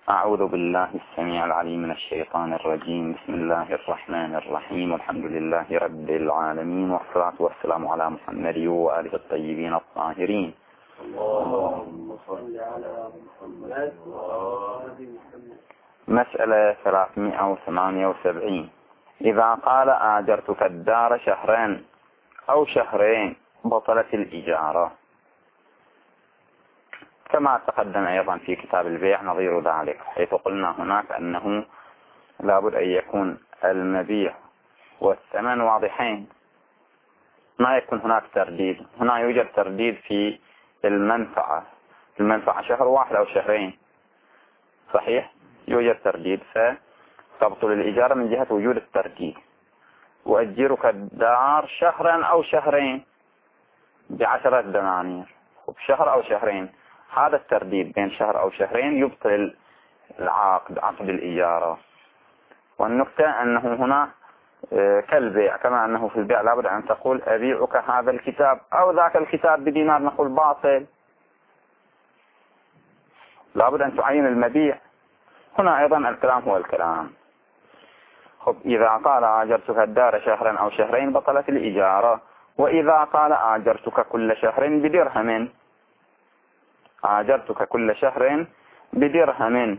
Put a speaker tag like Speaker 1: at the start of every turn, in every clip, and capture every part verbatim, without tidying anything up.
Speaker 1: أعوذ بالله السميع العليم من الشيطان الرجيم. بسم الله الرحمن الرحيم، والحمد لله رب العالمين، والصلاة والسلام على محمد وآله الطيبين الطاهرين.
Speaker 2: اللهم صل على محمد.
Speaker 1: مسألة ثلاثمائة وثمانية وسبعين. إذا قال آجرتك الدار شهرين أو شهرين بطلت الإجارة، كما تقدم أيضا في كتاب البيع نظير ذلك، حيث قلنا هناك أنه لابد أن يكون المبيع والثمن واضحين، ما يكون هناك ترديد. هنا يوجد ترديد في المنفعة، المنفعة شهر واحد أو شهرين، صحيح يوجد ترديد، فتبطل الإجارة من جهة وجود الترديد. وأجرك الدار شهرا أو شهرين بعشرة دنانير، شهر أو شهرين، هذا الترديد بين شهر أو شهرين يبطل العقد، عقد الإجارة. والنكتة أنه هنا كالبيع، كما أنه في البيع لابد أن تقول أبيعك هذا الكتاب أو ذاك الكتاب بدينار، نقول باطل، لابد أن تعين المبيع. هنا أيضا الكلام هو الكلام. خب إذا قال آجرتك الدار شهرا أو شهرين بطلت الإجارة. وإذا قال آجرتك كل شهر بدرهم، آجرتك كل شهر بدرهم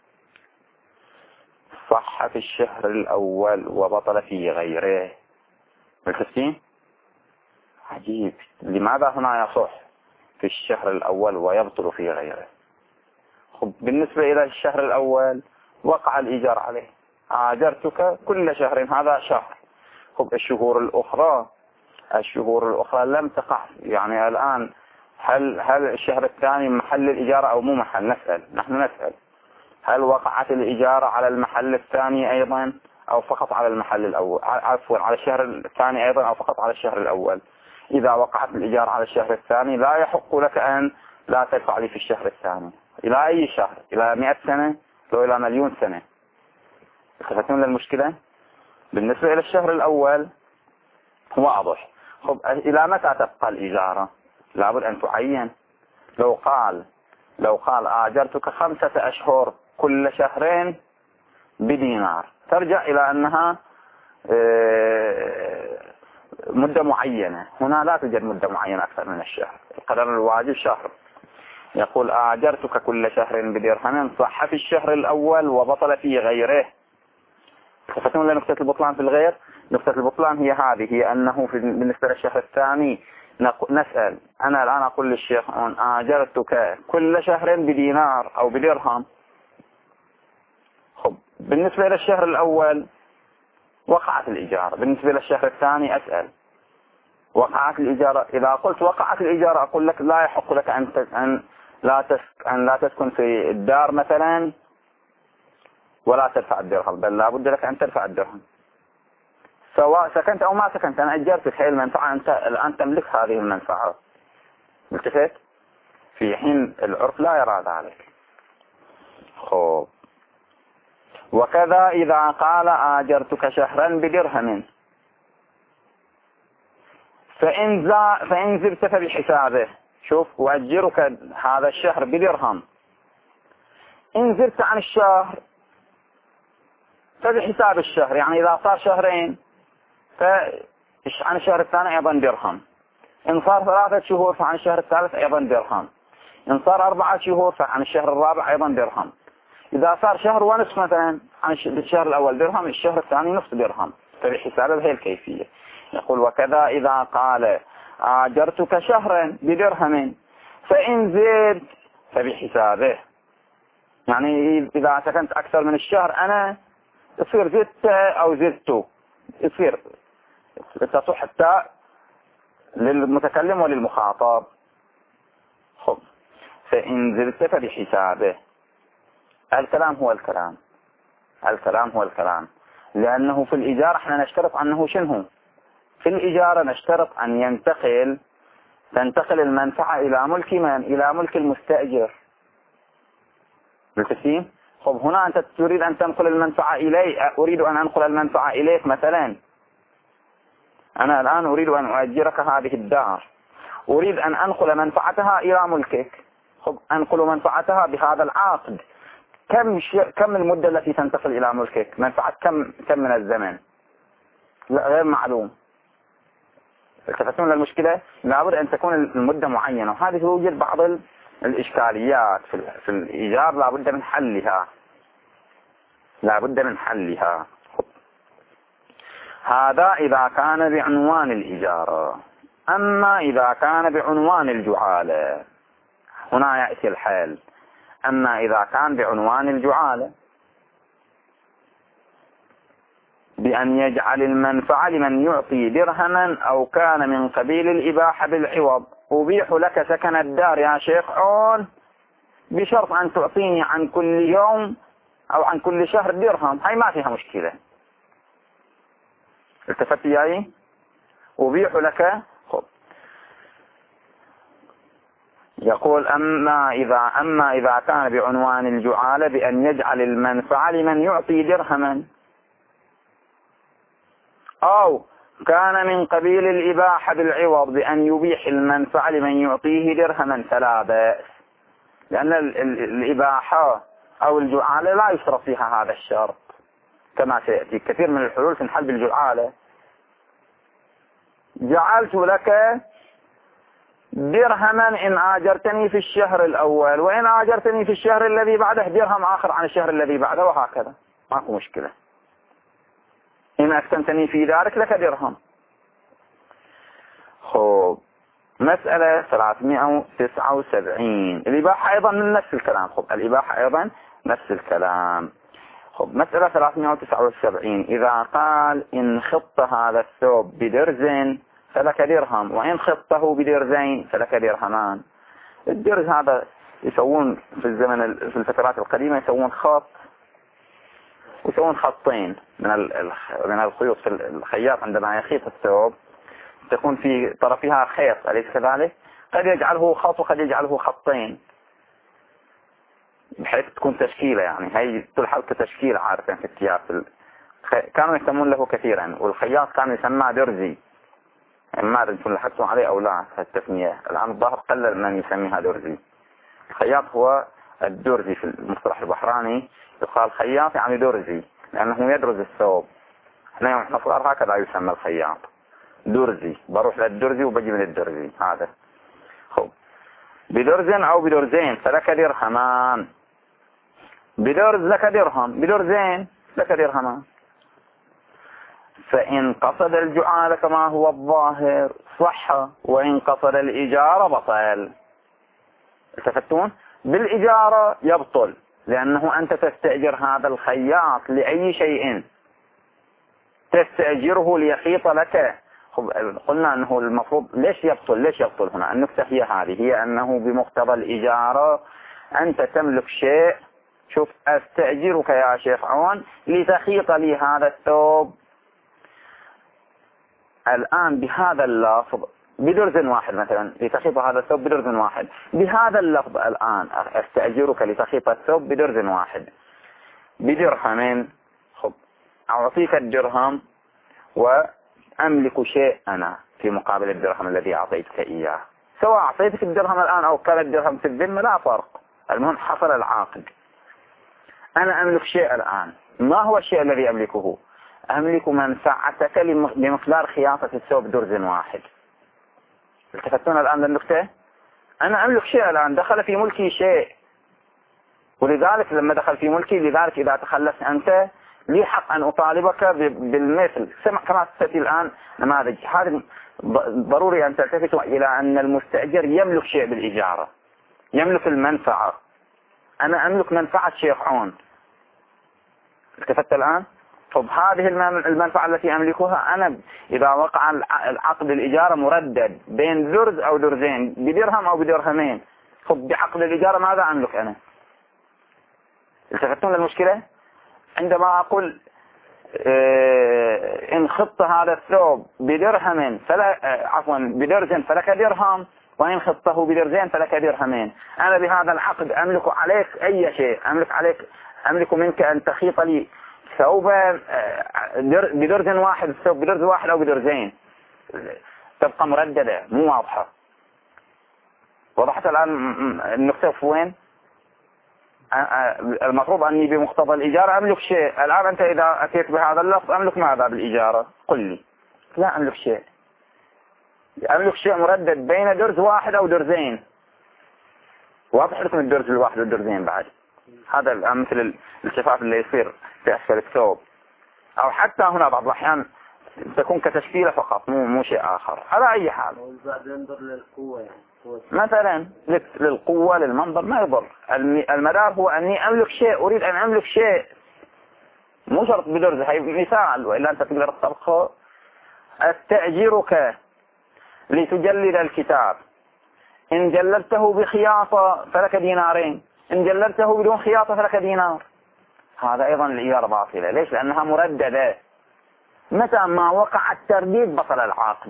Speaker 1: صح في الشهر الأول وبطل في غيره. بالتسكين عجيب، لماذا هنا يصح في الشهر الأول ويبطل في غيره؟ خب بالنسبة إلى الشهر الأول وقع الإيجار عليه، آجرتك كل شهر، هذا شهر. خب الشهور الأخرى الشهور الأخرى لم تقع، يعني الآن هل هل الشهر الثاني محل الإجارة أو مو محل؟ نسأل، نحن نسأل هل وقعت الإجارة على المحل الثاني أيضا أو فقط على المحل الأول، عفوا على الشهر الثاني أيضا أو فقط على الشهر الأول؟ إذا وقعت الإجارة على الشهر الثاني لا يحق لك أن لا تدفع لي في الشهر الثاني. إلى أي شهر؟ إلى مئة سنة لو إلى مليون سنة؟ تفهمون المشكلة؟ بالنسبة إلى الشهر الأول واضح. خب إلى متى تبقى الإجارة؟ لابد أن تعين. لو قال لو قال آجرتك خمسة أشهر كل شهرين بدينار، ترجع إلى أنها مدة معينة. هنا لا توجد مدة معينة أكثر من الشهر، القدر الواجب شهر. يقول آجرتك كل شهر بدرهم صح في الشهر الأول وبطل في غيره. تفتون لنقطة البطلان في الغير؟ نقطة البطلان هي هذه، هي أنه في بالنسبة للشهر الثاني نسأل، أنا الآن أقول للشيخ آجرتك كل شهر بدينار أو بدرهم. خب بالنسبة للشهر الأول وقعت الإجارة، بالنسبة للشهر الثاني أسأل وقعت الإجارة. إذا قلت وقعت الإجارة أقول لك لا يحق لك أن أن لا أن لا تسكن في الدار مثلا ولا تدفع الدرهم، بل لا بد لك أن تدفع الدرهم سواء سكنت أو ما سكنت. أنا أجرتك هذه المنفعة، أنت الآن تملك هذه المنفعة، ملتفت؟ في حين العرف لا يرى ذلك. خب وكذا إذا قال آجرتك شهرا بدرهم فإن فإن زرت فبحسابه. شوف، وأجرك هذا الشهر بدرهم، إن زرت عن الشهر فبحساب الشهر، يعني إذا صار شهرين فعن الشهر الثاني أيضا درهم، إن صار ثلاثة شهور فعن الشهر الثالث أيضا درهم، إن صار أربعة شهور فعن الشهر الرابع أيضا درهم. إذا صار شهر ونصف مثلا عن الشهر الأول درهم، الشهر الثاني نصف درهم، فبحسابه هي الكيفية. يقول وكذا إذا قال آجرتك شهرا بدرهم فإن زدت فبحسابه، يعني إذا سكنت أكثر من الشهر أنا يصير زدت أو زدت، يصير تصح التاء للمتكلم وللمخاطب. خب فإن زدت فبحسابه، الكلام هو الكلام الكلام هو الكلام لأنه في الإجارة احنا نشترط أنه شنو؟ في الإجارة نشترط أن ينتقل تنتقل المنفعة إلى ملك من؟ إلى ملك المستأجر. بالتسليم. خب هنا أنت تريد أن تنقل المنفعة إلي، أريد أن أنقل المنفعة إليك مثلا، أنا الآن أريد أن أؤجرك هذه الدار، أريد أن أنقل منفعتها إلى ملكك. خب أنقل منفعتها بهذا العقد، كم ش... كم المدة التي تنتقل إلى ملكك؟ منفعة كم كم من الزمن؟ لا غير معلوم. التفتون للمشكلة لابد أن تكون المدة معينة، وهذه توجد بعض الإشكاليات في, ال... في الإيجار لابد من حلها لابد من حلها. هذا إذا كان بعنوان الإجارة. أما إذا كان بعنوان الجعالة هنا يأتي الحل. أما إذا كان بعنوان الجعالة بأن يجعل المنفعة لمن يعطي درهما أو كان من قبيل الإباحة بالعوض، أبيح لك سكن الدار يا شيخ عون بشرط أن تعطيني عن كل يوم أو عن كل شهر درهم. هاي ما فيها مشكلة. التفت ياي؟ أبيح لك. خب. يقول أما إذا أما إذا كان بعنوان الجعالة بأن يجعل المنفعة لمن يعطي درهما أو كان من قبيل الإباحة بالعوض بأن يبيح المنفعة لمن يعطيه درهما فلا بأس، لأن الإباحة أو الجعالة لا يشترط فيها هذا الشرط كما سيأتي. كثير من الحلول تنحل بالجعالة. جعلت لك درهما إن آجرتني في الشهر الأول، وإن آجرتني في الشهر الذي بعده درهم آخر عن الشهر الذي بعده، وهكذا ماكو مشكلة. إن أسكنتني في دارك لك درهم. خب مسألة ثلاثمائة وتسعة وسبعين الإباحة أيضا من نفس الكلام. خب الإباحة أيضا نفس الكلام. خب مسألة ثلاثمائة وتسعة وسبعين إذا قال إن خط هذا الثوب بدرز فلك درهم، وإن خطه بدرزين فلك درهمان. الدرز هذا يسوون في الزمن في الفترات القديمة يسوون خط ويسوون خطين من من الخيوط. في الخياط عندما يخيط الثوب تكون في طرفها خيط، أليس كذلك؟ قد يجعله خط وقد يجعله خطين بحيث تكون تشكيلة، يعني هي تلحق كتشكيلة عارفين في الثياب. كانوا يسمون له كثيرا، والخياط كان يسمى درزي. ما أدري كنتم لاحظتم عليه أو لا التسمية. الآن الظاهر قلل من يسميها درزي. الخياط هو الدرزي في المصطلح البحراني، يقال خياط يعني درزي لأنه يدرز الثوب. احنا يوم احنا صغار هكذا يسمى الخياط درزي، بروح للدرزي وبجي من الدرزي هذا. خب بدرز أو بدرزين فلك درهمان. بدرز لك درهم، بدرزين لك درهمان. فإن قصد الجعالة كما هو الظاهر صح، وإن قصد الإجارة بطل. التفتون بالإجارة يبطل، لأنه أنت تستأجر هذا الخياط لأي شيء، تستأجره ليخيط لك. قلنا أنه المفروض ليش يبطل ليش يبطل هنا. النكتة هي هذه، هي أنه بمقتضى الإجارة أنت تملك شيء. شوف أستأجرك يا شيخ عون لتخيط لي هذا الثوب الآن بهذا اللفظ بدرز واحد، مثلا لتخيط هذا الثوب بدرز واحد بهذا اللفظ. الآن أستأجرك لتخيط الثوب بدرز واحد بدرهمين. خب أعطيك الدرهم وأملك شيء أنا في مقابل الدرهم الذي أعطيتك إياه، سواء أعطيتك الدرهم الآن أو كان الدرهم في الذمة لا فرق، المهم حصل العقد. أنا أملك شيء الآن. ما هو الشيء الذي أملكه؟ أملك منفعتك بمقدار خياطة الثوب درز واحد. التفتون الآن للنكتة. أنا أملك شيء الآن، دخل في ملكي شيء، ولذلك لما دخل في ملكي لذلك إذا تخلصت أنت لي حق أن أطالبك بالمثل كما تأتي الآن نماذج. هذا ضروري أن تلتفتوا إلى أن المستأجر يملك شيء بالإجارة، يملك المنفعة. أنا أملك منفعة شيخ عون. التفت الآن. طب هذه المنفعة التي أملكها أنا إذا وقع العقد الإجارة مردد بين درز أو درزين بدرهم أو بدرهمين، طب بعقد الإجارة ماذا أملك أنا؟ التفتون للمشكلة. عندما أقول إن خط هذا الثوب بدرهم فلا عفوا بدرز فلك درهم، وإن خطه بدرزين فلك درهمين، أنا بهذا العقد أملك عليك أي شيء، أملك عليك أملك منك أن تخيط لي ثوبا بدرز واحد، الثوب بدرز واحد أو بدرزين، تبقى مرددة مو واضحة. وضحت الآن النقطة في وين؟ المفروض أني بمقتضى الإجارة أملك شيء. الآن أنت إذا أتيت بهذا اللفظ أملك ماذا بالإجارة؟ قل لي. لا أملك شيء، أملك شيء مردد بين درز واحد أو درزين. واضح لكم الدرز الواحد والدرزين بعد؟ هذا الآن مثل الشفاف اللي يصير في أسفل الثوب، أو حتى هنا بعض الأحيان تكون كتشكيلة فقط، مو مو شيء آخر. على أي حال
Speaker 2: ينظر للقوة يعني.
Speaker 1: مثلا للقوة للمنظر ما يضر. المدار هو أني أملك شيء، أريد أن أملك شيء، مو شرط بدرز. هاي مثال وإلا أنت تقدر تطبقه. أستأجرك لتجلد الكتاب، إن جلدته بخياطة فلك دينارين، إن جلدته بدون خياطة فلك دينار. هذا أيضا الإجارة باطلة. ليش؟ لأنها مرددة. متى ما وقع الترديد بطل العقد،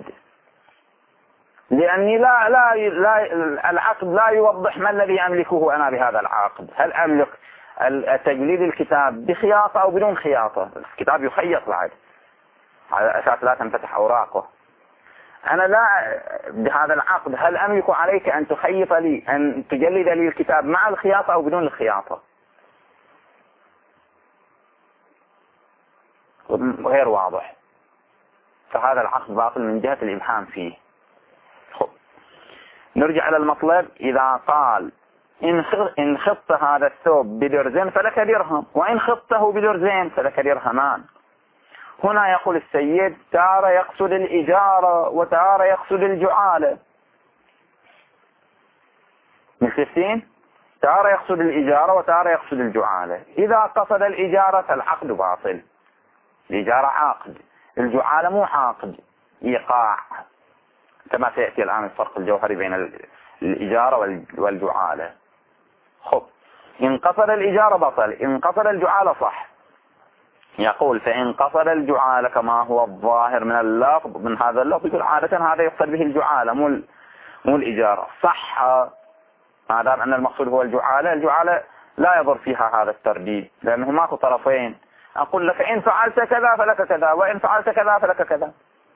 Speaker 1: لأني لا لا لا العقد لا يوضح ما الذي أملكه أنا بهذا العقد. هل أملك تجليد الكتاب بخياطة أو بدون خياطة؟ الكتاب يخيط بعد على أساس لا تنفتح أوراقه. أنا لا بهذا العقد هل أملك عليك أن تخيط لي، أن تجلد لي الكتاب مع الخياطة أو بدون الخياطة؟ غير واضح، فهذا العقد باطل من جهة الإبهام فيه. نرجع إلى المطلب. إذا قال إن خط هذا الثوب بدرزين فلك درهم، وإن خطه بدرزين فلك درهمان. هنا يقول السيد تارة يقصد الإجارة وتارة يقصد الجعالة. مختلفين؟ تارة يقصد الإجارة وتارة يقصد الجعالة. إذا قصد الإجارة فالعقد باطل. الإجارة عقد، الجعالة مو عقد، إيقاع، كما سيأتي الآن الفرق الجوهري بين الإجارة والجعالة. خب، إن قصد الإجارة بطل، إن قصد الجعالة صح. يقول فإن قصد الجعالة كما هو الظاهر من اللفظ، من هذا اللفظ يقول عادة هذا يقصد به الجعالة مو مو الإجارة. صح ما دام أن المقصود هو الجعالة. الجعالة لا يضر فيها هذا الترديد، لأنه ماكو طرفين. أقول لك إن فعلت كذا فلك كذا، وإن فعلت كذا فلك كذا.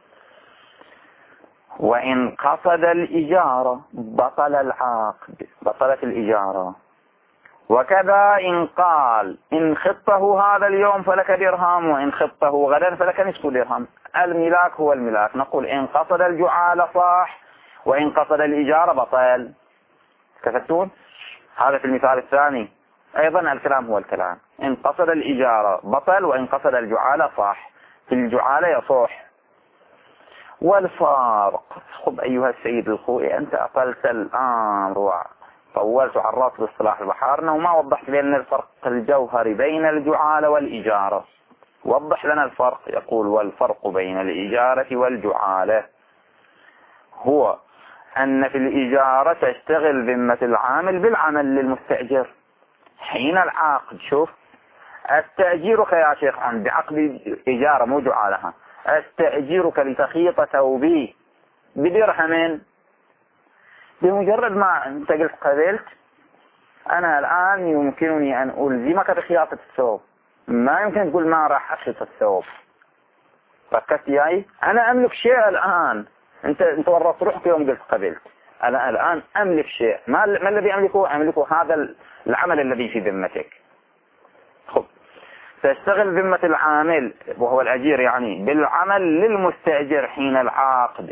Speaker 1: وإن قصد الإجارة بطل العقد، بطلت الإجارة. وكذا إن قال إن خطه هذا اليوم فلك درهم، وإن خطه غدا فلك نصف درهم. الملاك هو الملاك. نقول إن قصد الجعالة صح، وإن قصد الإجارة بطل. كفتون؟ هذا في المثال الثاني. أيضا الكلام هو الكلام. إن قصد الإجارة بطل، وإن قصد الجعالة صح. في الجعالة يصح. والفارق، خذ أيها السيد الخوئي، أنت أطلت الأمر وطولت وعرضت باصطلاح البحارنا وما وضحت لنا الفرق الجوهري بين الجعالة والإجارة. وضح لنا الفرق. يقول والفرق بين الإجارة والجعالة هو أن في الإجارة تشتغل ذمة العامل بالعمل للمستأجر حين العقد. شوف، أستأجرك يا شيخ عن بعقد إجارة مو جعالها، أستأجرك لتخيط ثوبي بدرهم. بمجرد ما أنت قلت قبلت، أنا الآن يمكنني أن ألزمك بخياطة الثوب. ما يمكن تقول ما راح أخيط الثوب. ركزت ياي؟ أنا أملك شيء الآن. أنت أنت ورطت روحك يوم قلت قبلت. أنا الآن أملك شيء. ما ما الذي أملكه؟ أملكه هذا العمل الذي في ذمتك. خب، تشتغل ذمة العامل وهو الأجير يعني بالعمل للمستأجر حين العقد.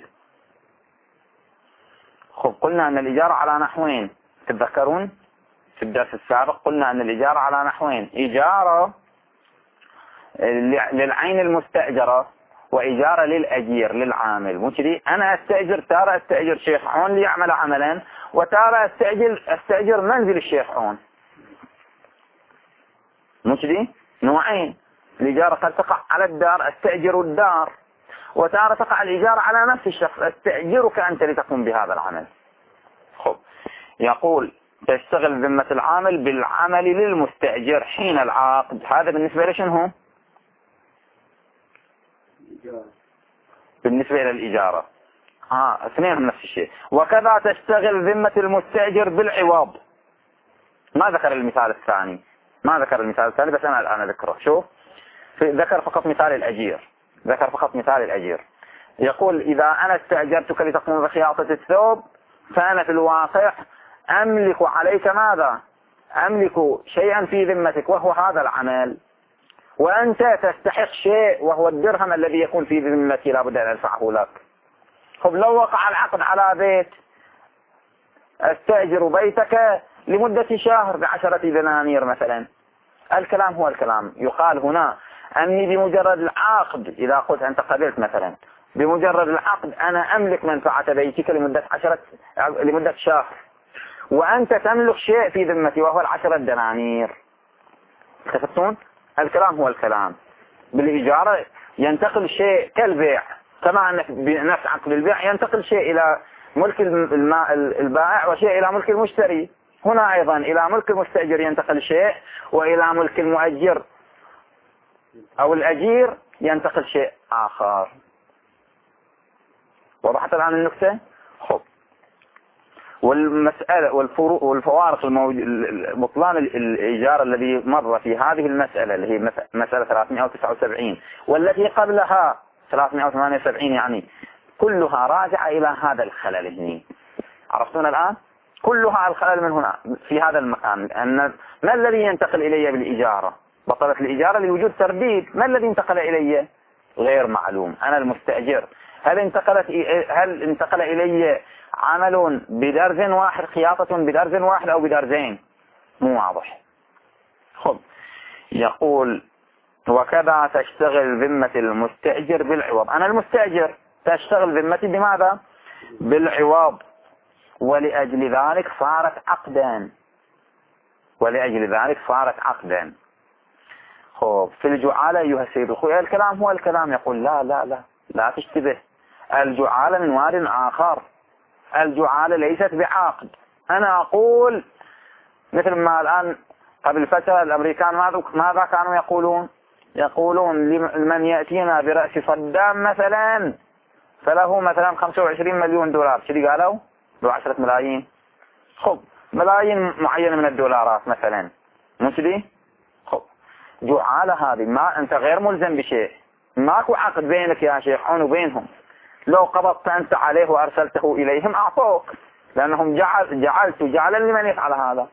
Speaker 1: خب، قلنا أن الإجارة على نحوين. تتذكرون في الدرس السابق قلنا أن الإجارة على نحوين: إجارة للعين المستأجرة، وإجارة للأجير للعامل. مو كذي؟ أنا أستأجر تارة أستأجر شيخ عون ليعمل عملا، وتارة أستأجر أستأجر منزل الشيخ عون. مو كذي؟ نوعين. الإجارة قد تقع على الدار، أستأجر الدار، وتارة تقع الإجارة على نفس الشخص، أستأجرك أنت لتقوم بهذا العمل. خب، يقول تشتغل ذمة العامل بالعمل للمستأجر حين العقد. هذا بالنسبة لشنو هو؟ بالنسبة إلى الإجارة. ها اثنين نفس الشيء. وكذا تشتغل ذمة المستأجر بالعوض. ما ذكر المثال الثاني، ما ذكر المثال الثاني، بس أنا الآن أذكره. شوف، ذكر فقط مثال الأجير، ذكر فقط مثال الأجير. يقول إذا أنا استأجرتك لتقوم بخياطة الثوب، فأنا في الواقع أملك عليك ماذا؟ أملك شيئا في ذمتك وهو هذا العمل، وأنت تستحق شيء وهو الدرهم الذي يكون في ذمتي لابد أن أدفعه لك. طب لو وقع العقد على بيت، استأجر بيتك لمدة شهر بعشرة دنانير مثلا، الكلام هو الكلام. يقال هنا أني بمجرد العقد، إذا قلت أنت قبلت مثلا بمجرد العقد أنا أملك منفعة بيتك لمدة عشرة لمدة شهر، وأنت تملك شيء في ذمتي وهو العشرة دنانير. تفهمون؟ الكلام هو الكلام. بالإجارة ينتقل شيء كالبيع، كما أن بنفس عقد البيع ينتقل شيء إلى ملك البائع وشيء إلى ملك المشتري. هنا أيضا إلى ملك المستأجر ينتقل شيء، وإلى ملك المؤجر أو الأجير ينتقل شيء آخر. وضحت الآن النكتة؟ خب. والمسألة والفروق والفوارق الموجود بطلان الإيجار الذي مر في هذه المسألة اللي هي مسألة ثلاثمائة وتسعة وسبعين والتي قبلها ثلاثمائة وثمانية وسبعين، يعني كلها راجعة إلى هذا الخلل هنا. عرفتون الآن؟ كلها الخلل من هنا في هذا المكان. أن ما الذي ينتقل إلي بالإجارة؟ بطلت الإجارة لوجود ترديد. ما الذي انتقل إلي؟ غير معلوم. أنا المستأجر، هل انتقلت هل انتقل إلي عمل بدرز واحد، خياطة بدرز واحد أو بدرزين؟ مو واضح. خب، يقول وكذا تشتغل ذمة المستأجر بالعوض. أنا المستأجر تشتغل ذمتي بماذا؟ بالعوض، ولأجل ذلك صارت عقدا ولأجل ذلك صارت عقدا. خب، في الجعالة أيها السيد الخوي الكلام هو الكلام. يقول لا لا لا لا تشتبه، الجعالة من واد آخر. الجعالة ليست بعقد. أنا أقول مثل ما الآن قبل فترة الأمريكان ماذا كانوا يقولون؟ يقولون لمن يأتينا برأس صدام مثلا فله مثلا خمسة وعشرين مليون دولار. شو قالوا؟ له عشرة ملايين. خب، ملايين معينة من الدولارات مثلا، مو كذي؟ خب، جعالة هذه ما أنت غير ملزم بشيء، ماكو عقد بينك يا شيخ وبينهم. لو قبضت أنت عليه وأرسلته إليهم أعطوك، لأنهم جعل جعلت جعلا لمن يفعل هذا.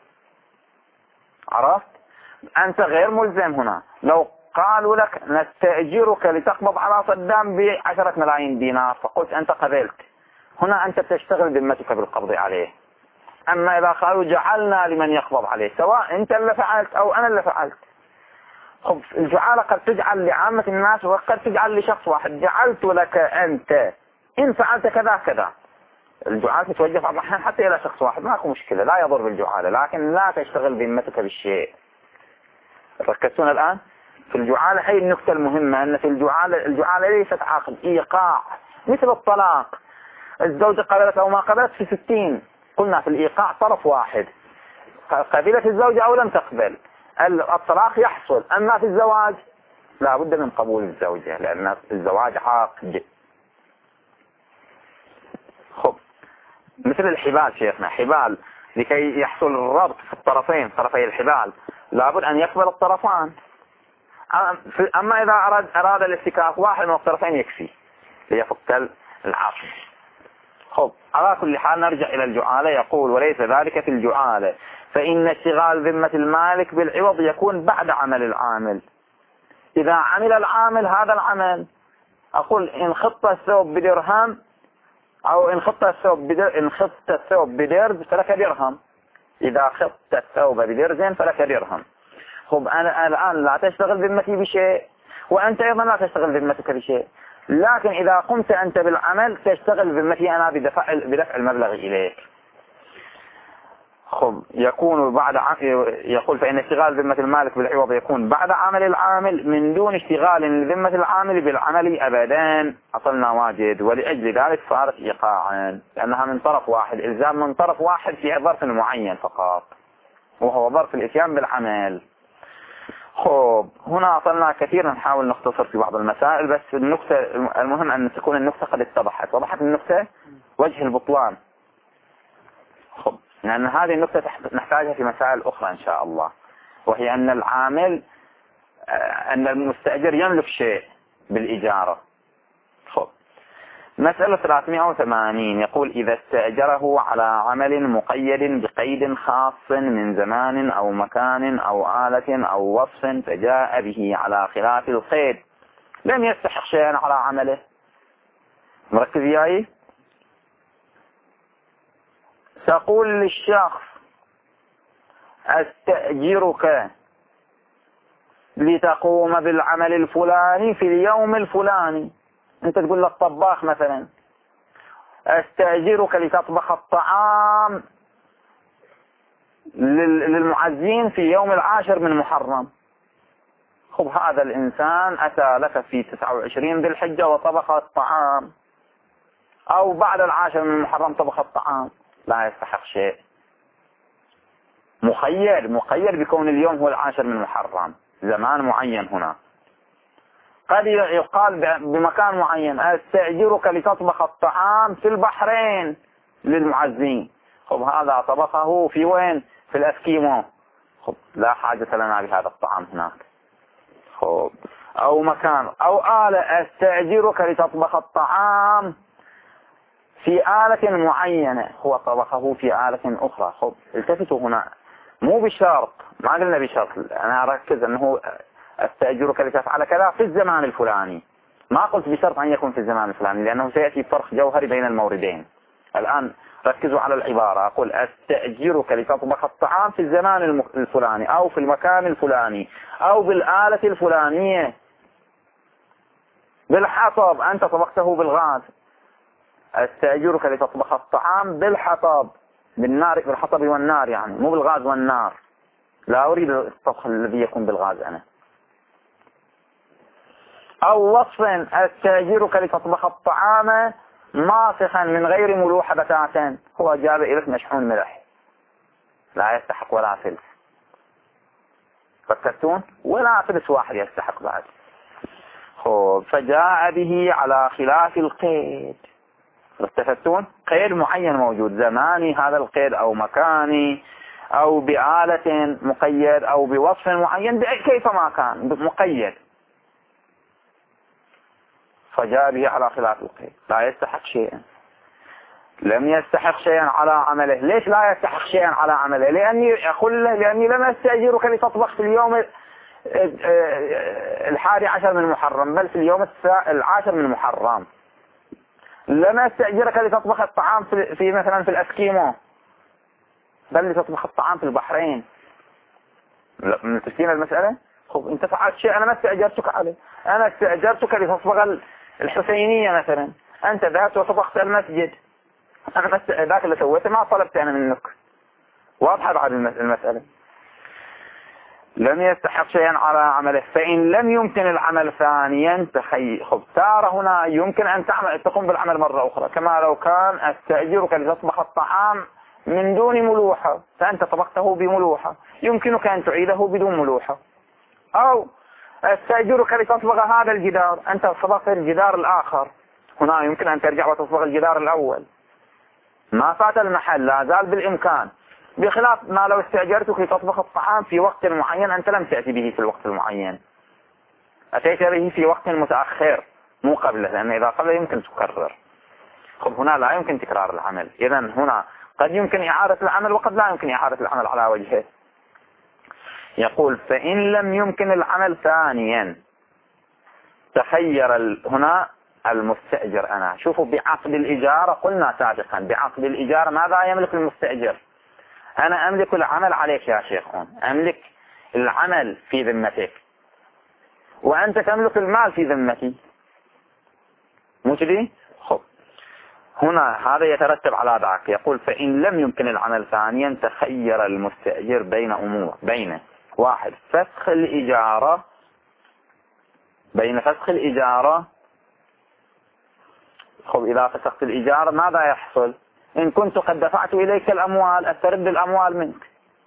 Speaker 1: عرفت؟ أنت غير ملزم هنا. لو قالوا لك نستأجرك لتقبض على صدام بعشرة ملايين دينار فقلت أنت قبلت، هنا أنت تشتغل ذمتك بالقبض عليه. أما إذا قالوا جعلنا لمن يقبض عليه، سواء أنت اللي فعلت أو أنا اللي فعلت. خب، الجعالة قد تجعل لعامة الناس وقد تجعل لشخص واحد. جعلت لك أنت إن فعلت كذا كذا. الجعالة تتوجه بعض الأحيان حتى إلى شخص واحد، ماكو مشكلة، لا يضر بالجعالة، لكن لا تشتغل ذمتك بالشيء. ركزتون الآن؟ في الجعالة هي النقطة المهمة، أن في الجعالة الجعالة ليست عقد، إيقاع مثل الطلاق. الزوجة قبلت أو ما قبلت في ستين، قلنا في الإيقاع طرف واحد، قبلت الزوجة أو لم تقبل الطلاق يحصل. أما في الزواج لا بد من قبول الزوجة، لأن الزواج عقد. خب، مثل الحبال شيخنا، حبال لكي يحصل الربط في الطرفين، طرفي الحبال لابد أن يقبل الطرفان. أما إذا أراد, أراد الافتكاك واحد من الطرفين يكفي ليفك العقد. خب، على كل حال نرجع إلى الجعالة. يقول وليس ذلك في الجعالة، فإن اشتغال ذمة المالك بالعوض يكون بعد عمل العامل. إذا عمل العامل هذا العمل، أقول إن خط الثوب بدرهم أو إن خط الثوب بدر إن خط الثوب بدرز فلك درهم. إذا خط الثوب بدرزين فلك درهم. خب، أنا الآن لا تشتغل ذمتي بشيء، وأنت أيضا لا تشتغل ذمتك بشيء، لكن إذا قمت أنت بالعمل تشتغل ذمتي أنا بدفع بدفع المبلغ إليك. خب، يكون بعد ع... يقول فإن اشتغال ذمة المالك بالعوض يكون بعد عمل العامل من دون اشتغال ذمة العامل بالعمل أبدا. أصلنا واجد، ولأجل ذلك صارت إيقاعا، لأنها من طرف واحد، إلزام من طرف واحد في ظرف معين فقط، وهو ظرف الإتيان بالعمل. خب، هنا أصلنا كثيرا، نحاول نختصر في بعض المسائل، بس النقطة المهم أن تكون النقطة قد اتضحت. وضحت النقطة وجه البطلان. خب، لأن هذه النقطة نحتاجها في مسائل أخرى إن شاء الله، وهي أن العامل أن المستأجر يملك شيء بالإجارة. خب، مسألة ثلاثمائة وثمانين يقول إذا استأجره على عمل مقيد بقيد خاص من زمان أو مكان أو آلة أو وصف فجاء به على خلاف القيد لم يستحق شيئا على عمله. مركز وياي؟ تقول للشخص استأجرك لتقوم بالعمل الفلاني في اليوم الفلاني. انت تقول للطباخ مثلا استأجرك لتطبخ الطعام للمعزين في يوم العاشر من محرم. خب هذا الإنسان أتى لك في تسعة وعشرين ذي الحجة وطبخ الطعام، أو بعد العاشر من محرم طبخ الطعام، لا يستحق شيء. مخير مخير بكون اليوم هو العاشر من محرم، زمان معين. هنا قد يقال بمكان معين استأجرك لتطبخ الطعام في البحرين للمعزين. خب هذا طبخه في وين؟ في الأسكيمو. خب لا حاجة لنا بهذا الطعام هناك. خب أو مكان أو آلة استأجرك لتطبخ الطعام في آلة معينة، هو طبخه في آلة أخرى. خب التفتوا هنا، مو بشرط، ما قلنا بشرط، أنا أركز أنه استأجرك لتفعل كذا في الزمان الفلاني، ما قلت بشرط أن يكون في الزمان الفلاني لأنه سيأتي فرق جوهري بين الموردين. الآن ركزوا على العبارة، أقول استأجرك لتطبخ الطعام في الزمان الفلاني أو في المكان الفلاني أو بالآلة الفلانية. بالحطب، أنت طبخته بالغاز، استأجرك لتطبخ الطعام بالحطب، بالنار، بالحطب والنار يعني، مو بالغاز والنار. لا أريد الطبخ الذي يكون بالغاز أنا. أو وصف استأجرك لتطبخ الطعام ماسخا من غير ملوحة بتاتا، هو جاب إليك مشحون ملح، لا يستحق ولا فلس. فكرتون؟ ولا فلس واحد يستحق بعد. خب فجاء به على خلاف القيد. استفدتون؟ قيد معين موجود، زماني هذا القيد أو مكاني أو بآلة مقيد أو بوصف معين، كيفما كان مقيد. فجاء به على خلاف القيد لا يستحق شيئا. لم يستحق شيئا على عمله. ليش لا يستحق شيئا على عمله؟ لأني أقول له لأني لم أستأجرك لتطبخ في اليوم الحادي عشر من محرم، بل في اليوم العاشر من محرم. لم أستأجرك لتطبخ الطعام في, في مثلا في الأسكيمو، بل لتطبخ الطعام في البحرين. تسكين المسألة؟ خب انت فعلت شيء أنا ما استأجرتك عليه. أنا استأجرتك لتطبخ الحسينية مثلا، أنت ذهبت وطبخت المسجد، أنا بس ذاك اللي سويته ما طلبت أنا منك. واضحة بعد المسألة. لم يستحق شيئا على عمله. فإن لم يمكن العمل ثانيا تخي خب صار هنا يمكن أن تعمل تقوم بالعمل مرة أخرى، كما لو كان استأجرك لتطبخ الطعام من دون ملوحة، فأنت طبخته بملوحة، يمكنك أن تعيده بدون ملوحة. أو استأجرك لتطبخ هذا الجدار، أنت طبخت الجدار الآخر، هنا يمكن أن ترجع وتطبخ الجدار الأول، ما فات المحل، لا زال بالإمكان. بخلاف ما لو استأجرتك لتطبخ الطعام في وقت معين، أنت لم تأتي به في الوقت المعين، أتيت به في وقت متأخر مو قبله، لأن إذا قبله يمكن تكرر. خب هنا لا يمكن تكرار العمل، إذا هنا قد يمكن إعادة العمل وقد لا يمكن إعادة العمل على وجهه. يقول فإن لم يمكن العمل ثانيا تخير هنا المستأجر. أنا شوفوا بعقد الإجارة قلنا سابقا، بعقد الإجارة ماذا يملك المستأجر؟ أنا أملك العمل عليك يا شيخ، أملك العمل في ذمتك، وأنت تملك المال في ذمتي، مو كذي؟ خب هنا هذا يترتب على ذاك. يقول فإن لم يمكن العمل ثانيا تخير المستأجر بين أمور، بين واحد فسخ الإجارة، بين فسخ الإجارة. خب إذا فسخت الإجارة ماذا يحصل؟ إن كنت قد دفعت إليك الأموال أسترد الأموال منك.